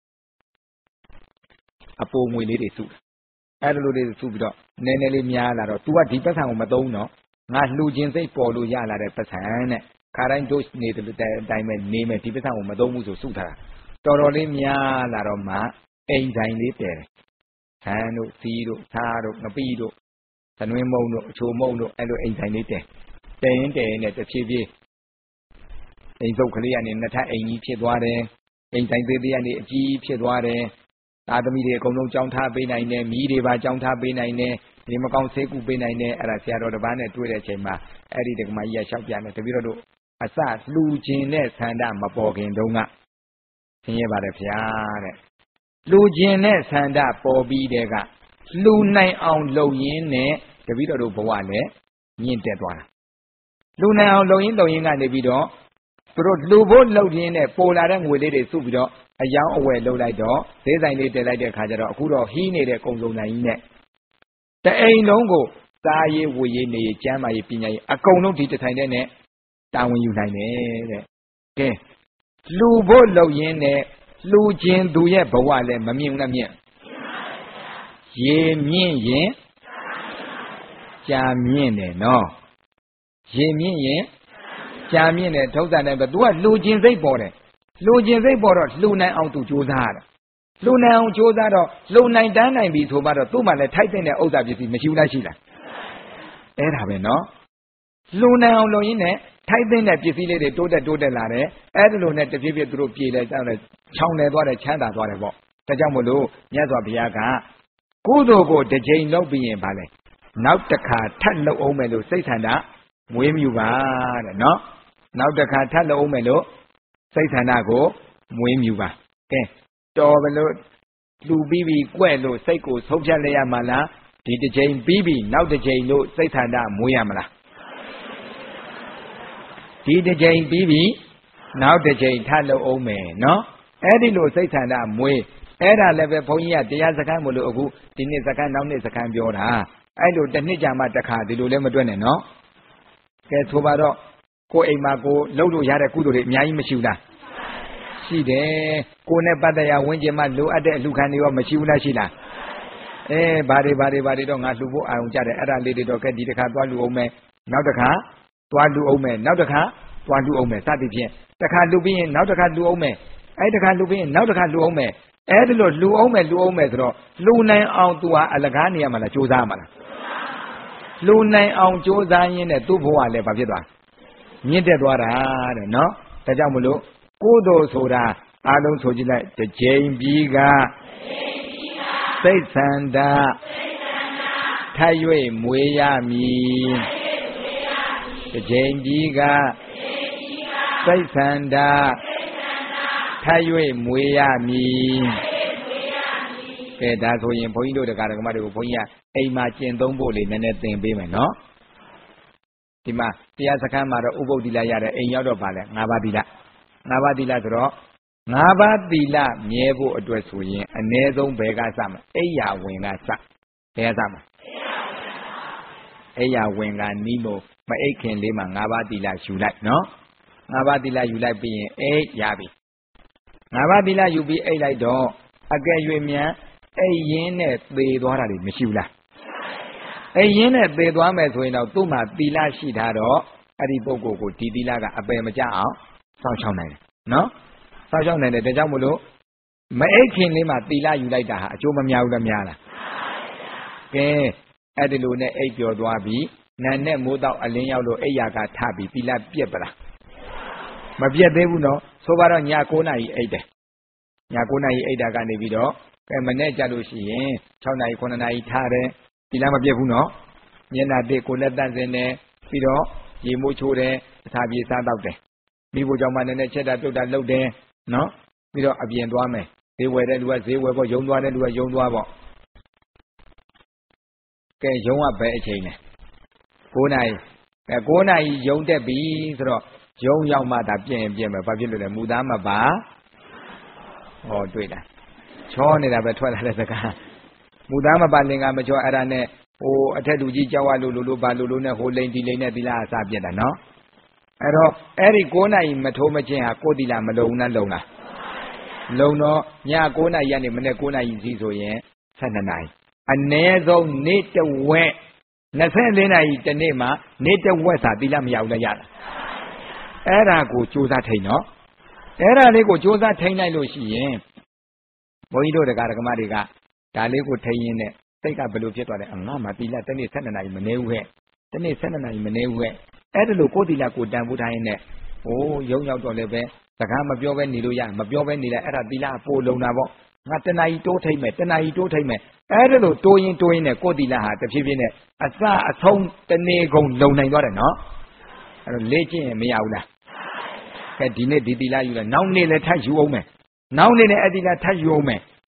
အပိုငွေလေးတွေစုအဲ့လိုတွေစုပြီးတော့နည်းနည်းလေးများလာတော့ तू ကဒီပတ်စံကိုမသုံးတော့ငါလှူခြင်းစိတ်ပေါ်လို့ရလာတဲ့ပတ်စံနဲ့ခါတိုင်းတို့နေတဲ့အတိုင်းပဲနေမယ်ဒီပတ်စံကိုမသုံးဘူးဆိုစုထားတာတော်တော်လေးများလာတော့မှအိမ်ဆိုင်လေးတည်တယ်ဆန်းတို့သီးတို့သားတို့ငပိတို့သနွင်းမုံတို့အချိုမုံတို့အဲ့လိုအိမ်ဆိုင်လေးတည်ရင်နဲ့တဖြည်းဖြည်းအိမ်စုပ်ကလေးကနေနှစ်ထပ်အိမ်ကြီးဖြစ်သွားတယ်အိမ်ဆိုင်သေးသေးကနေအကြီးဖြစ်သွားတယ်သားသမီးတွေအကုန်လုံးကြောင်းထားပေးနိုင်တယ်မိတွေပါကြောင်းထားပေးနိုင်တယ်ဒီမကောင်းဆေးကူပေးနိုင်တယ်အဲ့ဒါဆရာတော်တစ်ပါးနဲ့တွေ့တဲ့အချိန်မှာအဲ့ဒီတက္ကမကြီးကလျှောက်ပြတယ်တပည့်တော်တို့အစလှူခြင်းနဲ့ဆန္ဒမပေါ်ခင်တုန်းကဆင်းရဲပါတယ်ဗျာတဲ့လူကျင်တဲ့ဆန္ဒပေါ်ပြီးတဲ့ကလူနိုင်အောင်လုပ်ရင်းနဲ့တပည့်တော်တို့ဘဝလည်းမြင့်တက်သွားတာလူနိုင်အောင်လုပ်ရင်းကနေပြီးတော့သူတို့လူဖို့လုပ်ရင်းနဲ့ပေါ်လာတဲ့ငွေလေးတွေစုပြီးတော့အယောင်းအဝယ်လုပ်လိုက်တော့ဈေးဆိုင်လေးတက်လိုက်တဲ့ခါကျတော့အခုတော့ဟီးနေတဲ့ကုံစုံနိုင်ကြီးနဲ့တအိမ်လုံးကိုစားရေးဝေရေးနေရေးကျမ်းမာရေးပညာရေးအကုန်လုံးဒီတစ်ထိုင်တဲ့နဲ့တာဝန်ယူနိုင်တယ်တဲ့ကဲလူဖို့လုပ်ရင်းနဲ့လူချင်းသူရဲ့ဘဝလည်းမမြင့်နဲ့မြင့်ရေမြင့်ရင်ကြာမြင့်တယ်နော်ရေမြင့်ရင်ကြာမြင့်တယ်ထုံးစံတယ်ပဲ तू ကလူချင်းစိတ်ပေါ်တယ်လူချင်းစိတ်ပေါ်တော့လူနိုင်အောင် तू ကြိုးစားရတယ်လူနိုင်အောင်ကြိုးစားတော့လူနိုင်တန်းနိုင်ပြီဆိုမှတော့သူ့မှာလည်းထိုက်တဲ့ဥစ္စာပစ္စည်းမရှိဘူးလားရှိလားအဲ့ဒါပဲနော်လူနိုင်အောင်လုပ်ရင်းနဲ့ထိုက်တဲ့ပစ္စည်းလေးတွေတိုးတက်လာတယ်အဲ့ဒါလိုနဲ့တဖြည်းဖြည်းသူတို့ပြေလဲကြောက်တယ်ချောင်းလဲသွားတယ်ချမ်းသာသွားတယ်ပေါ့ဒါကြောင့်မို့လို့မြတ်စွာဘုရားကကုသိုလ်ကိုတစ်ချိန်လုပ်ပြီးရင်ဗာလဲနောက်တစ်ခါထပ်လုပ်အောင်မယ်လို့စိတ်ဆန္ဒမွေးမြူပါတဲ့နော်နောက်တစ်ခါထပ်လုပ်အောင်မယ်လို့စိတ်ဆန္ဒကိုမွေးမြူပါကဲတော်ဘလို့လူပြီးပြီကွဲ့လို့စိတ်ကိုဆုံးဖြတ်လိုက်ရမှာလားဒီတစ်ချိန်ပြီးပြီနောက်တစ်ချိန်လို့စိတ်ဆန္ဒမွေးရမလားဒီတစ်ချိန်ပြီးပြီနောက်တစ်ချိန်ထပ်လုပ်အောင်မယ်နော်အဲ့ဒီလိုစိတ်ဆန္ဒမွေးအဲ့ဒါလည်းပဲဘုန်းကြီးကတရားစခန်းမလို့အခုဒီနေ့စခန်းနောက်နေ့စခန်းပြောတာအဲ့လိုတစ်နှစ်ကြာမှတစ်ခါဒီလိုလည်းမတွက်နဲ့နော်ကဲဆိုပါတော့ကိုယ်အိမ်မှာကိုလှုပ်လို့ရတဲ့ကုသိုလ်တွေအများကြီးမရှိဘူးလားရှိတယ်ကိုယ်နဲ့ပတ်သက်ရဝင်းကျင်မှာလိုအပ်တဲ့အလှခံတွေရောမရှိဘူးလားရှိလားဘာတွေတော့ငါလှူဖို့အာရုံကြတယ်အဲ့ဒါလေးတွေတော့ကဲဒီတစ်ခါသွားလှူအောင်မယ်နောက်တစ်ခါသွားလှူအောင်မယ်နောက်တစ်ခါသွားလှူအောင်မယ်စသည်ဖြင့်တစ်ခါလှူပြီးရင်နောက်တစ်ခါလှူအောင်မယ်အဲ့တစ်ခါလှူပြီးရင်နောက်တစ်ခါလှူအောင်မယ်အဲ့ဒါလို့လှူအောင်မယ်ဆိုတော့လှူနိုင်အောင်သူဟာအလကားနေရမှာလားကြိုးစားမှာလားလှူနိုင်အောင်ကြိုးစားရင်းနဲ့သူ့ဘဝလည်းဘာဖြစ်သွားမြင့်တက်သွားတာတဲ့နော်ဒါကြောင့်မလို့ကုသိုလ်ဆိုတာအားလုံးဆိုကြည့်လိုက်တစ်ချိန်ပြီးကစိတ်ဆန္ဒထပ်၍မွေးရမည်တစ်ချိန်ပြီးကစိတ်ဆန္ဒထပ်၍မွေးရမည်ကဲဒါဆိုရင်ဘုန်းကြီးတို့တရားဓမ္မတွေကိုဘုန်းကြီးကအိမ်မှာကျင့်သုံးဖို့လေးနည်းနည်းသင်ပေးမယ်နော်ဒီမှာတရားစခန်းမှာတော့ဥပုသ်သီလရတယ်အိမ်ရောက်တော့ပါလဲ၅ပါးသီလ၅ပါးသီလဆိုတော့၅ပါးသီလမြဲဖို့အတွက်ဆိုရင်အ ਨੇ ဆုံးဘယ်ကစမှာအိယာဝင်ကစဘယ်ကစမှာအိယာဝင်ကနီးလို့မအိတ်ခင်လေးမှာ၅ပါးသီလယူလိုက်နော်၅ပါးသီလယူလိုက်ပြီးရင်အိရပြီ၅ပါးသီလယူပြီးအိတ်လိုက်တော့အကယ်၍မြန်အိတ်ရင်းနဲ့သေသွားတာတွေမရှိဘူးလားအိတ်ရင်းနဲ့သေသွားမယ်ဆိုရင်တော့သူ့မှာသီလရှိထားတော့အဲ့ဒီပုဂ္ဂိုလ်ကိုဒီသီလကအပယ်မကျအောင်စောင့်ရှောက်နိုင်တယ်နော်စောင့်ရှောက်နိုင်တယ်ဒါကြောင့်မလို့မအိတ်ခင်လေးမှာသီလယူလိုက်တာဟာအကျိုးမများဘူးလားများလားကဲအဲ့ဒီလိုနဲ့အိတ်ပြောသွားပြီးနာနဲ့မိုးတော့အလင်းရောက်လို့အိယာကထပြီးသီလပြက်ပလားမပြက်သေးဘူးနော်ဆိုပါတော့ည9နာရီအိတ်တယ်ည9နာရီအိတ်တာကနေပြီးတော့ကဲမနေ့ကြလို့ရှိရင်6နာရီ9နာရီထားတယ်သီလမပြက်ဘူးနော်ညနာတစ်ကိုလက်တန့်စင်တယ်ပြီးတော့ရေမိုးချိုးတယ်အစာပြေစားတော့တယ်မိဖို့ကြောင့်မှနည်းနည်းချက်တာပြုတ်တာလှုပ်တယ်နော်ပြီးတော့အပြင်သွားမယ်ဈေးဝယ်တဲ့လူကဈေးဝယ်ပေါ့ယုံသွားတဲ့လူကယုံသွားပေါ့ကဲယုံကဘယ်အချိန်လဲ9နာရီ9နာရီယုံတက်ပြီဆိုတော့ယုံရောက်မှသာပြင်းမယ်ဘာဖြစ်လို့လဲမူသားမပါဟောတွေ့လားချောနေတာပဲထွက်လာတဲ့စကားမူသားမပါလင်္ကာမချောအဲ့ဒါနဲ့ဟိုအထက်လူကြီးကြောက်ရလို့ဘာလို့နဲ့ဟိုလိန်ဒီလိန်နဲ့သီလအစပြက်တာနော်အဲ့တော့အဲ့ဒီ9နာရီမထိုးမချင်းဟာကိုယ်သီလမလုံနဲ့လုံလားလုံတော့ည9နာရီကနေမနေ့9နာရီစီဆိုရင်12နာရီအ ਨੇ ဆုံးနေ့တဝက်24နာရီတနေ့မှာနေ့တဝက်စာသီလမရဘူးလားရလားအဲ့ဒါကိုစူးစမ်းထိန်နော်အဲ့ဒါလေးကိုစူးစမ်းထိန်လိုက်လို့ရှိရင်ဘုန်းကြီးတို့တရားဓမ္မတွေကဒါလေးကိုထိန်ရင်းနဲ့စိတ်ကဘယ်လိုဖြစ်သွားလဲငါမှသီလတနေ့12နာရီမနေဘူးဟဲ့တနေ့12နာရီမနေဘူးဟဲ့အဲ့ဒါလို့ကိုယ်သီလကိုတန်ဖိုးထားရင်းနဲ့ဟိုရုံရောက်တော့လည်းပဲစကားမပြောဘဲနေလို့ရမပြောဘဲနေလိုက်အဲ့ဒါသီလပိုလုံတာပေါ့ငါတဏှာကြီးတိုးထိမ့်မယ်တဏှာကြီးတိုးထိမ့်မယ်အဲ့ဒါလို့တိုးရင်နဲ့ကိုယ်သီလဟာတဖြည်းဖြည်းနဲ့အစအဆုံးတနေ့ကုန်လုံနိုင်သွားတယ်နော်အဲ့တော့လေ့ကျင့်ရင်မရဘူးလားကဲဒီနေ့ဒီသီလယူလိုက်နောက်နေ့လည်းထပ်ယူအောင်မယ်နောက်နေ့လည်းအဲ့ဒီကထပ်ယူအောင်မယ်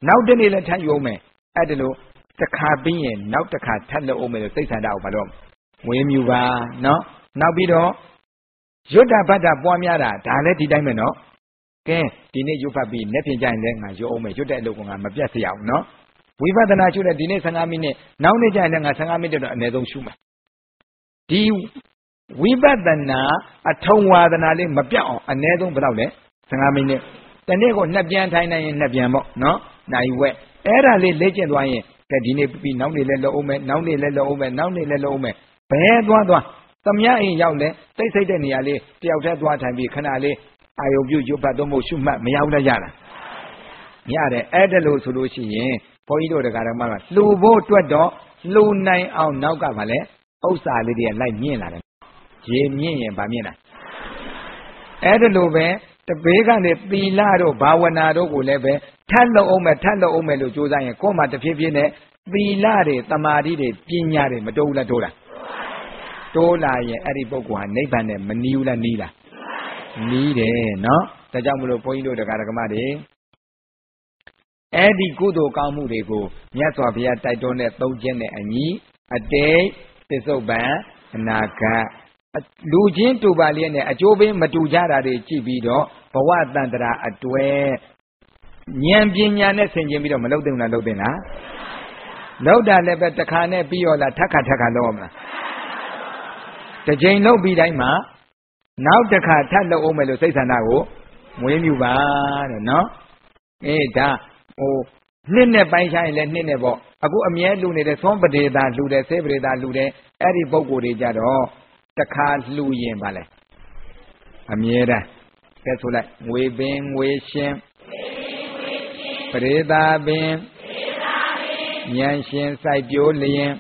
နောက်တနေ့လည်းထပ်ယူမယ်အဲ့ဒါလို့တစ်ခါပြီးရင်နောက်တစ်ခါထပ်လုပ်အောင်မယ်လို့စိတ်ဆန္ဒကိုမလုပ်မွေးမြူပါနော်နောက်ပြီးတော့ရွတ်တာဖတ်တာပွားများတာဒါလည်းဒီတိုင်းပဲနော်ကဲဒီနေ့ရွတ်ဖတ်ပြီးလက်ပြင်ကြရင်လည်းငါရွတ်အောင်မယ်ရွတ်တဲ့အလုပ်ကငါမပြတ်စေအောင်နော်ဝိပဿနာရှုတဲ့ဒီနေ့15မိနစ်နောက်နေ့ကျရင်လည်းငါ15မိနစ်တော့အနည်းဆုံးရှုမှာဒီဝိပဿနာအထုံဝါဒနာလေးမပြတ်အောင်အနည်းဆုံးဘယ်တော့လဲ15မိနစ်တနေ့ကိုနှစ်ပြန်ထိုင်နိုင်ရင်နှစ်ပြန်ပေါ့နော်နိုင်ဝက်အဲ့ဒါလေးလေ့ကျင့်သွားရင်ကဲဒီနေ့ပြီးနောက်နေ့လည်းလုပ်အောင်မယ်နောက်နေ့လည်းလုပ်အောင်မယ်နောက်နေ့လည်းလုပ်အောင်မယ်ဘဲသွားသမ ्या အိမ်ရောက်လဲတိတ်ဆိတ်တဲ့နေရာလေးတယောက်တည်းသွားထိုင်ပြီးခဏလေးအာယုံပြုရွတ်ဖတ်တော့မို့ရှုမှတ်မရောက်လည်းရတာရတယ်အဲ့ဒါလို့ဆိုလို့ရှိရင်ဘုန်းကြီးတို့တရားဓမ္မကလှူဖို့အတွက်တော့လှူနိုင်အောင်နောက်ကပါလဲဥစ္စာလေးတွေကလိုက်မြင့်လာတယ်ရေမြင့်ရင်ဗာမြင့်တာအဲ့ဒါလို့ပဲတဘေးကနေသီလတို့ဘာဝနာတို့ကိုလည်းပဲထပ်လုပ်အောင်မယ်လို့ကြိုးစားရင်ကိုယ်မှတဖြည်းဖြည်းနဲ့သီလတွေတမာတိတွေပညာတွေမတိုးဘူးလားတိုးလားတိုးလာရင်အဲ့ဒီပုဂ္ဂိုလ်ဟာနိဗ္ဗာန်နဲ့မနီးဘူးလားနီးလားနီးတယ်နော်ဒါကြောင့်မလို့ဘုန်းကြီးတို့တရားဓမ္မတွေအဲ့ဒီကုသိုလ်ကောင်းမှုတွေကိုမြတ်စွာဘုရားတိုက်တွန်းတဲ့သုံးချက်နဲ့အညီအတိတ်သစ္ဆုတ်ပံအနာဂတ်လူချင်းတူပါလျက်နဲ့အကျိုးပေးမတူကြတာတွေကြည့်ပြီးတော့ဘဝတန်တရာအတွဲဉာဏ်ပညာနဲ့ဆင်ခြင်ပြီးတော့မလုပ်သင့်လားလုပ်သင့်လားလုပ်တာလည်းပဲတစ်ခါနဲ့ပြီးရောလားထပ်ခါလုပ်မလားတစ်ချိန်လုပ်ပြီးတိုင်းမှာနောက်တစ်ခါထပ်လုပ်အောင်မယ်လို့စိတ်ဆန္ဒကိုမွေးမြူပါတဲ့နော်ဒါနှစ်နဲ့ပိုင်းခြားရင်လည်းနှစ်နဲ့ပေါ့အခုအမြဲလှူနေတဲ့သွန်ပဒေသာလှူတယ်ဆေးပဒေသာလှူတယ်အဲ့ဒီပုံကိုယ်တွေကြတော့တစ်ခါလှူရင်ပါလေအမြဲတမ်းကဲဆိုလိုက်ငွေပင်ငွေရှင်ပဒေသာပင်ဉာဏ်ရှင်စိုက်ပျိုးလျင်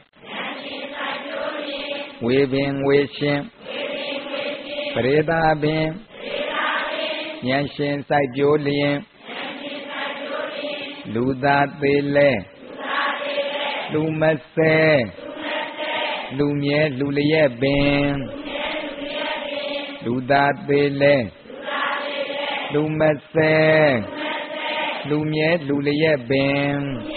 ငွေပင်ငွေရှင်ပဒေသာပင်ဉာဏ်ရှင်စိုက်ပျိုးလျင်လူသားသေးလဲလူမဆဲလူမြဲလူလျက်ပင်လူသားသေးလဲလူမဆဲလူမြဲလူလျက်ပင်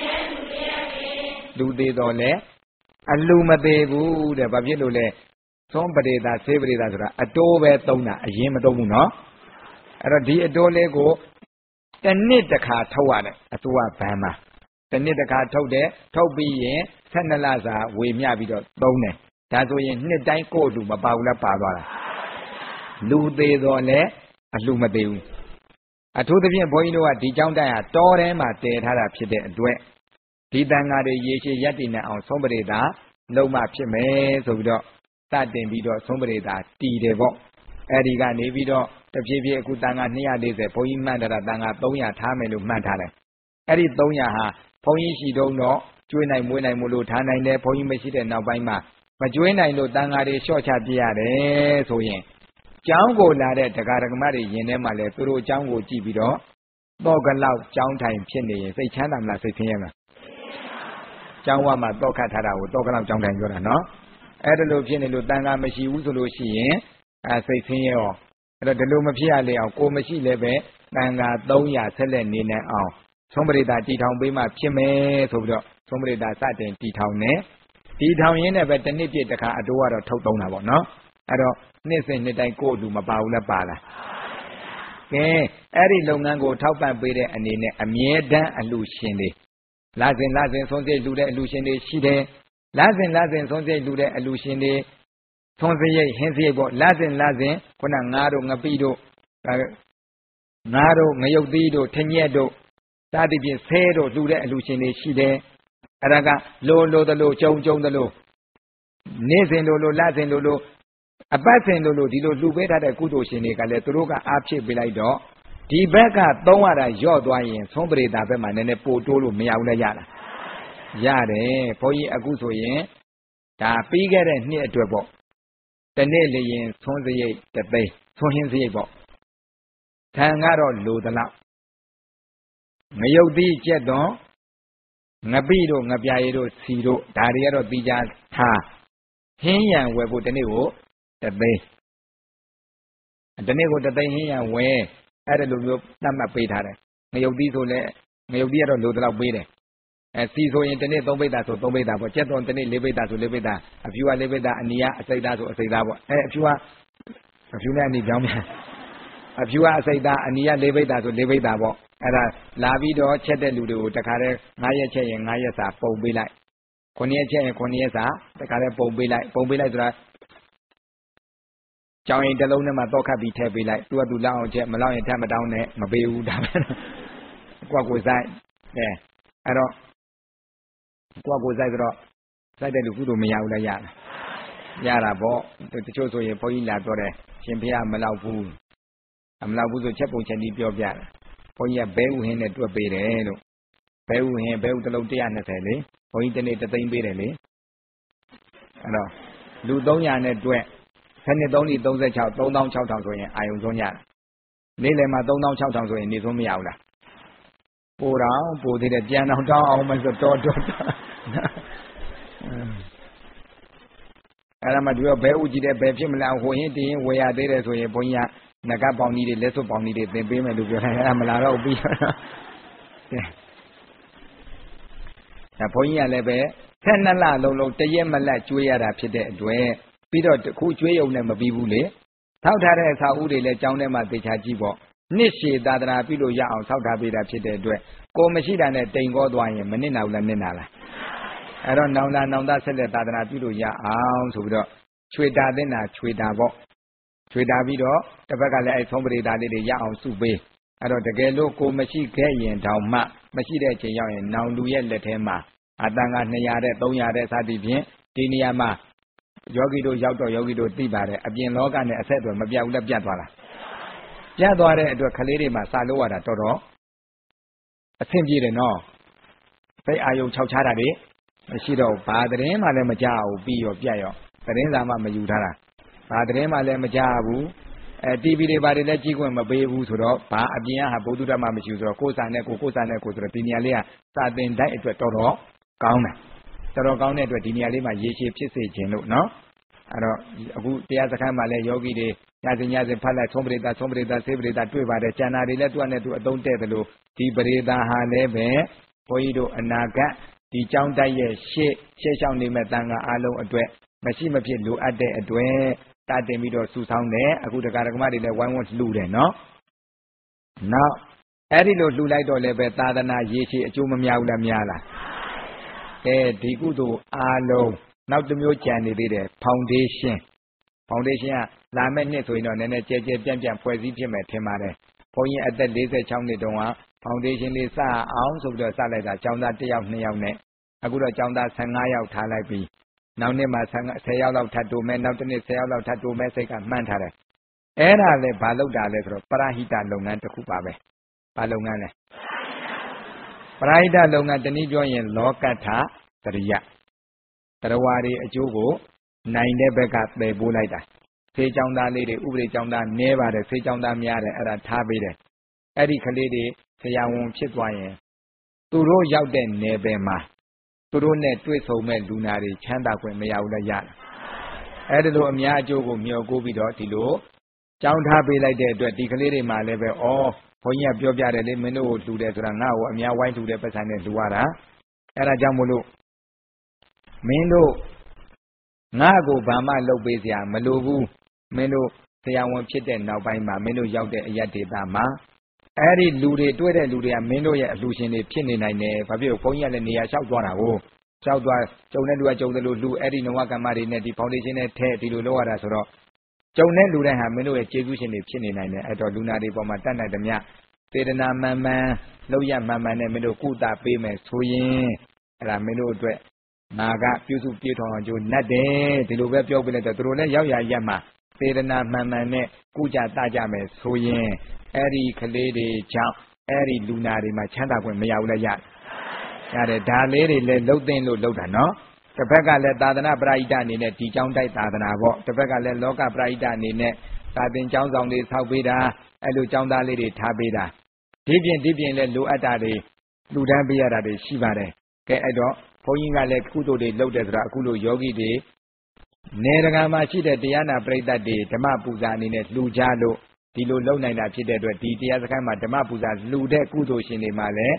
လူသေးတော့လဲအလူမသေးဘူးတဲ့ဘာဖြစ်လို့လဲသွန်ပရိသဆေးပရိသဆိုတာအတိုးပဲသုံးတာအရင်မသုံးဘူးနော်အဲ့တော့ဒီအတိုးလေးကိုတစ်နှစ်တစ်ခါထုတ်ရတယ်အတူကဘန်းမှာတစ်နှစ်တစ်ခါထုတ်တယ်ထုတ်ပြီးရင်12လစာဝေမျှပြီးတော့သုံးတယ်ဒါဆိုရင်နှစ်တိုင်းကိုယ့်လူမပါဘူးလားပါသွားတာလူသေးတော့လဲအလူမသေးဘူးအထူးသဖြင့်ဘုန်းကြီးတို့ကဒီကျောင်းတိုင်ဟာတောထဲမှာတည်ထားတာဖြစ်တဲ့အတွက်ဒီတန်ဃာတွေရေရှည်ရပ်တည်နေအောင်သုံးပရိသလုံးမဖြစ်မယ်ဆိုပြီးတော့စတင်ပြီးတော့သုံးပရိသတည်တယ်ပေါ့အဲ့ဒီကနေပြီးတော့တဖြည်းဖြည်းအခုတန်ခါ240ဘုန်းကြီးမှတ်ထားတာတန်ခါ300ထားမယ်လို့မှတ်ထားတယ်အဲ့ဒီ300ဟာဘုန်းကြီးရှိတုံးတော့ကျွေးနိုင်မွေးနိုင်မလို့ထားနိုင်တယ်ဘုန်းကြီးမရှိတဲ့နောက်ပိုင်းမှာမကျွေးနိုင်လို့တန်ခါတွေလျှော့ချပြရတယ်ဆိုရင်ကျောင်းကိုလာတဲ့တရားဓမ္မတွေယင်ထဲမှာလဲသူတို့ကျောင်းကိုကြည့်ပြီးတော့တော့ကလောက်ကျောင်းထိုင်ဖြစ်နေရင်စိတ်ချမ်းသာမလားစိတ်ဆင်းရဲမလားကျောင်းဝမှာတော့ခတ်ထားတာကိုတော့ကလောက်ကျောင်းထိုင်ပြောတာနော်အဲ့ဒါလိုဖြစ်နေလို့တန်ခါမရှိဘူးဆိုလို့ရှိရင်စိတ်ဆင်းရဲရောအဲ့တော့ဒီလိုမဖြစ်ရလေအောင်ကိုမရှိလည်းပဲတန်ခါ300ဆက်လက်နေနိုင်အောင်သုံးပရိသတီထောင်ပေးမှဖြစ်မယ်ဆိုပြီးတော့သုံးပရိသစတင်တီထောင်နေတီထောင်ရင်းနဲ့ပဲတစ်နှစ်ပြည့်တစ်ခါအတိုးကတော့ထုတ်သုံးတာပေါ့နော်အဲ့တော့နှစ်စဉ်နှစ်တိုင်းကိုယ့်လူမပါဘူးလားပါလားကဲအဲ့ဒီလုပ်ငန်းကိုထောက်ပံ့ပေးတဲ့အနေနဲ့အမြဲတမ်းအလှရှင်တွေလာစဉ်ဆုံးစိတ်လှူတဲ့အလှရှင်တွေရှိတယ်လာစဉ်ဆုံးစိတ်လှူတဲ့အလှရှင်တွေသွန်စရိတ်ဟင်းစရိတ်ပေါ့လာစဉ်ခုနငါးတို့ငပိတို့ငါးတို့ငရုတ်သီးတို့ထညက်တို့စသည်ဖြင့်ဆဲတို့လှူတဲ့အလှရှင်တွေရှိတယ်အဲ့ဒါကလိုသလိုကြုံသလိုနေ့စဉ်လိုလစဉ်လိုအပတ်စဉ်လိုဒီလိုလှူပေးထားတဲ့ကုသိုလ်ရှင်တွေကလည်းသူတို့ကအားဖြည့်ပေးလိုက်တော့ဒီဘက်ကသုံးရတာညော့သွားရင်သုံးပရိသဘက်မှာနည်းနည်းပိုတိုးလို့မရဘူးလဲရလားရတယ်ဘုန်းကြီးအခုဆိုရင်ဒါပြီးခဲ့တဲ့နှစ်အတွက်ပေါ့တနေ့လျင်သွန်းစရိတ်တသိန်းသွန်းဟင်းစရိတ်ပေါ့ခံကတော့လိုသလောက်ငရုတ်သီးကျက်တော့ငပိတို့ငပြာရည်တို့စီတို့ဒါတွေကတော့ပြီးကြထားဟင်းရံဝယ်ဖို့တနေ့ကိုတသိန်းတနေ့ကိုတသိန်းဟင်းရံဝယ်အဲ့ဒါလိုမျိုးသတ်မှတ်ပေးထားတယ်ငရုတ်သီးဆိုလဲငရုတ်တိကတော့လိုတော့ပေးတယ်စီဆိုရင်တနေ့3ပိဿာဆို3ပိဿာပေါ့ကျက်သွန်တနေ့4ပိဿာဆို4ပိဿာအဖြူက4ပိဿာအနီကအစိတ်သားဆိုအစိတ်သားပေါ့အဖြူနဲ့အနီပြောင်းပြန်အဖြူကအစိတ်သားအနီက4ပိဿာဆို4ပိဿာပေါ့အဲ့ဒါလာပြီးတော့ချက်တဲ့လူတွေကိုတခါတည်း9ရက်ချက်ရင်9ရက်စာပုံပေးလိုက်9ရက်ချက်ရင်9ရက်စာတခါတည်းပုံပေးလိုက်ဆိုတာကြောင်ရင်တစ်လုံးနဲ့မှတော့ခတ်ပြီးထည့်ပေးလိုက်သူကသူလောက်အောင်ချက်မလောက်ရင်ထပ်မတောင်းနဲ့မပေးဘူးဒါပဲကိုဆိုင်အဲ့တော့ကိုဆိုင်ဆိုတော့စိုက်တဲ့လူကုသိုလ်မရဘူးလားရတာပေါ့တချို့ဆိုရင်ဘုန်းကြီးလာတော့တယ်ရှင်ဖေမလောက်ဘူးဆိုချက်ပုံချက်ကြီးပြောပြတယ်ဘုန်းကြီးကဘဲဥဟင်းနဲ့တွက်ပေးတယ်လို့ဘဲဥတစ်လုံး120လေဘုန်းကြီးတနေ့3သိန်းပေးတယ်လေအဲ့တော့လူ300နဲ့တွက်7 3 36 36,000ဆိုရင်အာယုံဆုံးရတယ်နေ့လယ်မှာ36,000ဆိုရင်နေဆုံးမရဘူးလားပိုသေးတယ်ပြန်အောင်တောင်းအောင်မဆိုတော့အဲ့ဒါမှသူကဘဲဥကြည့်တယ်ဘယ်ဖြစ်မလဲဟိုဟင်းတင်းဝယ်ရသေးတယ်ဆိုရင်ဘုန်းကြီးကငကပေါင်းကြီးတွေလက်စွပ်ပေါင်းကြီးတွေသင်ပေးမယ်လို့ပြောတယ်အဲ့ဒါမလာတော့ပြီးတော့ဒါဘုန်းကြီးကလည်းပဲ12လလုံးတရက်မလတ်ကျွေးရတာဖြစ်တဲ့အတွက်ပြီးတော့ခုကျွေးရုံနဲ့မပြီးဘူးလေထောက်ထားတဲ့အစာဥတွေလည်းကျောင်းထဲမှာသေချာကြည့်ပေါ့နှစ်ရှည်သာသနာပြုလို့ရအောင်ဆောက်ထားပေးတာဖြစ်တဲ့အတွက်ကိုမရှိတာနဲ့တိမ်ကောသွားရင်မနစ်နာဘူးလားနစ်နာလားအဲ့တော့နောင်သားဆက်လက်သာသနာပြုလို့ရအောင်ဆိုပြီးတော့ချွေတာတဲ့နာချွေတာပေါ့ချွေတာပြီးတော့တစ်ဖက်ကလည်းအဲ့ဆုံးပရိသတ်လေးတွေရအောင်စုပေးအဲ့တော့တကယ်လို့ကိုမရှိခဲ့ရင်တောင်မှမရှိတဲ့အချိန်ရောက်ရင်နောင်လူရဲ့လက်ထဲမှာအတန်က200တဲ့300တဲ့စသည်ဖြင့်ဒီနေရာမှာယောဂီတို့ရောက်တော့ယောဂီတို့သိပါတယ်အပြင်လောကနဲ့အဆက်အသွယ်မပြတ်ဘူးလက်ပြတ်သွားလားပြတ်သွားတဲ့အတွက်ကလေးတွေမှာစာလို့ရတာတော်တော်အဆင်ပြေတယ်နော်စိတ်အာယုံ6ချတာတွေမရှိတော့ဘာသတင်းမှလည်းမကြဘူးပြီးရောပြတ်ရောသတင်းစာမှမယူထားတာဘာသတင်းမှလည်းမကြဘူးTV တွေဘာတွေလည်းကြည့်ခွင့်မပေးဘူးဆိုတော့ဘာအပြင်ကဟာဘုဒ္ဓဓမ္မမရှိဘူးဆိုတော့ကိုယ်စာနဲ့ကိုဆိုတော့ဒီနေရာလေးကစာသင်တိုက်အတွက်တော်တော်ကောင်းတယ်တော်တော်ကောင်းတဲ့အတွက်ဒီနေရာလေးမှာရေရှည်ဖြစ်စေခြင်းလို့နော်အဲ့တော့အခုတရားစခန်းမှာလည်းယောဂီတွေညစဉ်ဖတ်လိုက်သုံးပရိသတ်ဆေးပရိသတ်တွေ့ပါတယ်ကျန်တာတွေလည်းသူ့နဲ့သူအသုံးတဲ့တယ်လို့ဒီပရိသတ်ဟာလည်းပဲဘုန်းကြီးတို့အနာဂတ်ဒီကျောင်းတိုက်ရဲ့ရှေ့ရှောင်းနေမဲ့တန်ခါအားလုံးအတွက်မရှိမဖြစ်လိုအပ်တဲ့အတွက်တတင်ပြီးတော့စုဆောင်းတယ်အခုဒကာဒကမတွေလည်းဝိုင်းဝန်းလှူတယ်နော်နောက်အဲ့ဒီလိုလှူလိုက်တော့လည်းပဲသာသနာရေရှည်အကျိုးမများဘူးလားများလားဒီကုသိုလ်အားလုံးနောက်တစ်မျိုးကြံနေသေးတယ်ဖောင်ဒေးရှင်းကလာမယ့်နှစ်ဆိုရင်တော့နည်းနည်းကြဲပြန့်ဖွဲ့စည်းဖြစ်မယ်ထင်ပါတယ်ဘုန်းကြီးအသက်46နှစ်တုန်းကဖောင်ဒေးရှင်းလေးစအောင်ဆိုပြီးတော့စလိုက်တာကျောင်းသား1ယောက်2ယောက်နဲ့အခုတော့ကျောင်းသား15ယောက်ထားလိုက်ပြီးနောက်နှစ်မှာ10ယောက်လောက်ထပ်တိုးမယ်နောက်တစ်နှစ်10ယောက်လောက်ထပ်တိုးမယ်စိတ်ကမှန်းထားတယ်အဲ့ဒါလည်းဘာလုပ်တာလဲဆိုတော့ပရဟိတလုပ်ငန်းတစ်ခုပါပဲဘာလုပ်ငန်းလဲပရဟိတလုပ်ငန်းတနည်းပြောရင်လောကထတရိယတရားဝါတွေအကျိုးကိုနိုင်တဲ့ဘက်ကပယ်ပိုးလိုက်တာဆေးကြောင်းသားလေးတွေဥပဒေကြောင်းသားနည်းပါတယ်ဆေးကြောင်းသားများတယ်အဲ့ဒါထားပေးတယ်အဲ့ဒီကလေးတွေဆရာဝန်ဖြစ်သွားရင်သူတို့ရောက်တဲ့နယ်ပယ်မှာသူတို့နဲ့တွေ့ဆုံမဲ့လူနာတွေချမ်းသာခွင့်မရဘူးလားရတယ်အဲ့ဒါလိုအများအကျိုးကိုမျှော်ကိုပြီးတော့ဒီလိုကြောင်းထားပေးလိုက်တဲ့အတွက်ဒီကလေးတွေမှာလည်းပဲဘုန်းကြီးကပြောပြတယ်လေမင်းတို့ကိုလှူတယ်ဆိုတာငါ့ကိုအများဝိုင်းလှူတဲ့ပတ်စံနဲ့လှူရတာအဲ့ဒါကြောင့်မို့လို့မင်းတို့ငါ့ကိုဘာမှလုပ်ပေးစရာမလိုဘူးမင်းတို့ဆရာဝန်ဖြစ်တဲ့နောက်ပိုင်းမှာမင်းတို့ရောက်တဲ့အရက်ဒေတာမှာအဲ့ဒီလူတွေတွေ့တဲ့လူတွေကမင်းတို့ရဲ့အလှူရှင်တွေဖြစ်နေနိုင်တယ်ဘာဖြစ်လို့ဘုန်းကြီးကလည်းနေရာလျှောက်သွားတာကိုလျှောက်သွားကျုံတဲ့လူကကျုံတယ်လို့လှူအဲ့ဒီနဝကမ္မတွေနဲ့ဒီဖောင်ဒေးရှင်းနဲ့ထဲဒီလိုလုပ်ရတာဆိုတော့ကျုံတဲ့လူတိုင်းဟာမင်းတို့ရဲ့ကျေးဇူးရှင်တွေဖြစ်နေနိုင်တယ်အဲ့တော့လူနာတွေပေါ်မှာတတ်နိုင်သမျှစေတနာမှန်မှန်လောက်ရမှန်မှန်နဲ့မင်းတို့ကုသပေးမယ်ဆိုရင်အဲ့ဒါမင်းတို့အတွက်ငါကပြုစုပြေထောင်အောင်ကြိုးနှက်တယ်ဒီလိုပဲပြောပြလိုက်တော့သူတို့လည်းရောက်ရရက်မှာစေတနာမှန်မှန်နဲ့ကုကြတကြမယ်ဆိုရင်အဲ့ဒီကလေးတွေကြောင့်အဲ့ဒီလူနာတွေမှာချမ်းသာခွင့်မရဘူးလားရတယ်ဒါလေးတွေလည်းလှုပ်သိမ့်လို့လှုပ်တာနော်တစ်ဖက်ကလည်းသာသနာပရိဟိတအနေနဲ့ဒီကျောင်းတိုက်သာသနာပေါ့တစ်ဖက်ကလည်းလောကပရိဟိတအနေနဲ့သာသင်ကျောင်းဆောင်တွေဆောက်ပေးတာအဲ့လိုကျောင်းသားလေးတွေထားပေးတာဒီပြင်လည်းလိုအပ်တာတွေလူတန်းပေးရတာတွေရှိပါတယ်ကဲအဲ့တော့ဘုန်းကြီးကလည်းကုသိုလ်တွေလုပ်တယ်ဆိုတာအခုလိုယောဂီတွေနေတကာမှာရှိတဲ့တရားနာပရိသတ်တွေဓမ္မပူဇာအနေနဲ့လှူကြလို့ဒီလိုလုပ်နိုင်တာဖြစ်တဲ့အတွက်ဒီတရားစခန်းမှာဓမ္မပူဇာလှူတဲ့ကုသိုလ်ရှင်တွေမှာလည်း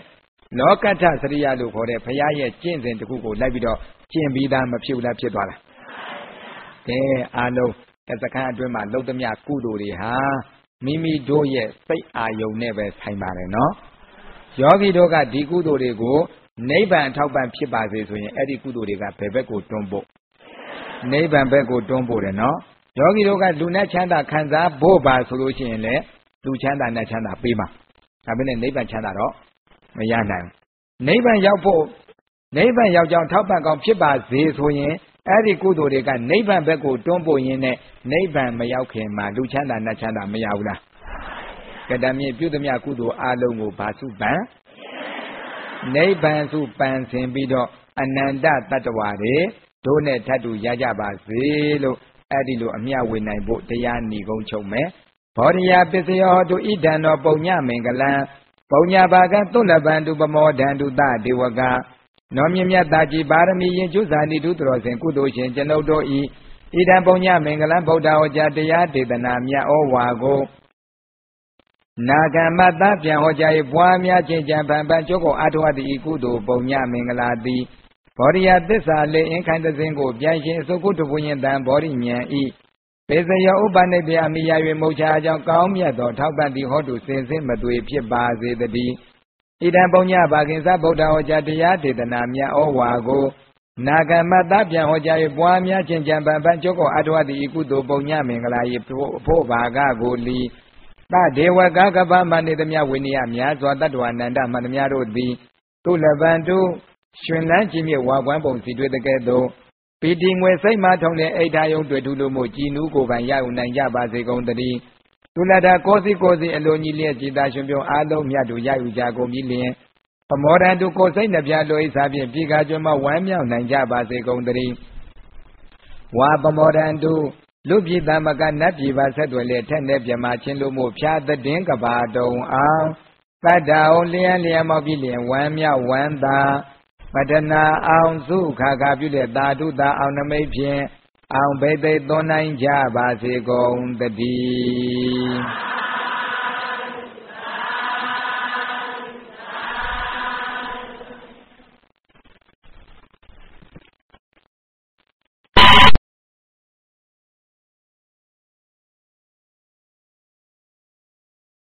လောကတ္ထစရိယလို့ခေါ်တဲ့ဘုရားရဲ့ကျင့်စဉ်တစ်ခုကိုလိုက်ပြီးတော့ကျင့်ပြီးသားမဖြစ်ဘူးလားဖြစ်သွားလားကဲအားလုံးစခန်းအတွင်းမှာလှုပ်သမျှကုသိုလ်တွေဟာမိမိတို့ရဲ့စိတ်အာယုံနဲ့ပဲဆိုင်ပါတယ်နော်ယောဂီတို့ကဒီကုသိုလ်တွေကိုနိဗ္ဗာန်အထောက်ပံ့ဖြစ်ပါစေဆိုရင်အဲ့ဒီကုသိုလ်တွေကဘယ်ဘက်ကိုတွန်းပို့နိဗ္ဗာန်ဘက်ကိုတွန်းပို့တယ်နော်ယောဂီတို့ကလူနဲ့ချမ်းသာခံစားဖို့ပါဆိုလို့ရှိရင်လေလူချမ်းသာနဲ့ချမ်းသာပေးမှာဒါပေမဲ့နိဗ္ဗာန်ချမ်းသာတော့မရနိုင်ဘူးနိဗ္ဗာန်ရောက်ဖို့နိဗ္ဗာန်ရောက်ကြောင်းထောက်ပံ့ကောင်းဖြစ်ပါစေဆိုရင်အဲ့ဒီကုသိုလ်တွေကနိဗ္ဗာန်ဘက်ကိုတွန်းပို့ရင်းနဲ့နိဗ္ဗာန်မရောက်ခင်မှာလူချမ်းသာနဲ့ချမ်းသာမရဘူးလားကတည်းကပြုသမျှကုသိုလ်အလုံးကိုဘာစုပန်နိဗ္ဗာန်စုပန်ဆင်ပြီးတော့အနန္တတတ္တဝါတွေတို့နဲ့ထပ်တူရကြပါစေလို့အဲ့ဒီလိုအမျှဝေနိုင်ဖို့တရားဏီကုံချုပ်မယ်ဘောဓိယပစ္စယောဟောတုဣဒံသောပုံညမင်္ဂလံပုံညဘာကသုလဗန္တုပမောဒန္တုတဒေဝကနောမြင့်မြတ်တာကြီးပါရမီရင်ကျုဇာတိတုတော်စဉ်ကုသိုလ်ရှင်ကျွန်ုပ်တို့ဤဣဒံပုံညမင်္ဂလံဗုဒ္ဓဟောကြားတရားဒေသနာမြတ်ဩဝါကိုနာဂမတ္တပြန်ဟောကြား၏ပွားများခြင်းကြံပံပံကျုပ်ကိုအာထဝတိဤကုသိုလ်ပုံညမင်္ဂလာတိဘောဓိယသစ္စာလေးအင်ခိုင်တစဉ်ကိုပြန်ရှင်အစုကုတ္တဝိညာဉ်တံဘောဓိဉာဏ်ဤပေစယောဥပနိပြအမိယ၍မုတ်ချာကြောင့်ကောင်းမြတ်သောထောက်ပံ့သည့်ဟောတုစင်စစ်မသွေဖြစ်ပါစေတည်းဣဒံပုံညဘာကိသဗုဒ္ဓဟောကြားတရားဒေသနာမြတ်ဩဝါကိုနာဂမတ္တပြန်ဟောကြား၍ပွားများခြင်းကြံပံပံကျုပ်ကိုအာထဝတိဤကုသိုလ်ပုံညမင်္ဂလာ၏ဖို့ဘာကကိုလီသဒေဝကကပ္ပမနေသမျှဝိနည်းများစွာတတ္တဝနန္တမှန်သမျှတို့သည်သူလဗန္တုရှင်လန်းကြီးမြဝါကွမ်းပုံစီတွေ့တဲ့ကဲ့သို့ပီတိငွေစိတ်မှထုံတဲ့အိဋ္ဌာယုံတွေ့ထူလို့မှုကြည်နူးကိုယ်ပိုင်ရယူနိုင်ကြပါစေကုန်သတည်းသူလတာကိုစီအလိုကြီးလျက်ကြည်သာရှင်ပြုံးအားလုံးမြတ်တို့ရယူကြကုန်ပြီလျင်ပမောဒန္တုကိုစိတ်နှပြလိုဣစားဖြင့်ပြည်ကားကျွမ်းမဝမ်းမြောက်နိုင်ကြပါစေကုန်သတည်းဝါပမောဒန္တုလူပြည်သမကနတ်ပြည်ပါဆက်သွယ်လျက်ထက်နဲ့ပြမချင်းလို့မို့ဖြာသည်င်းကဘာတုံအောင်တတ္တအောင်လျံမောက်ပြီးလျင်ဝမ်းမြောက်ဝမ်းသာပတနာအောင်စုခါခါပြုတဲ့သာဓုသာအောင်နမိတ်ဖြင့်အောင်ဘိသိသွန်နိုင်ကြပါစေကုန်တည်း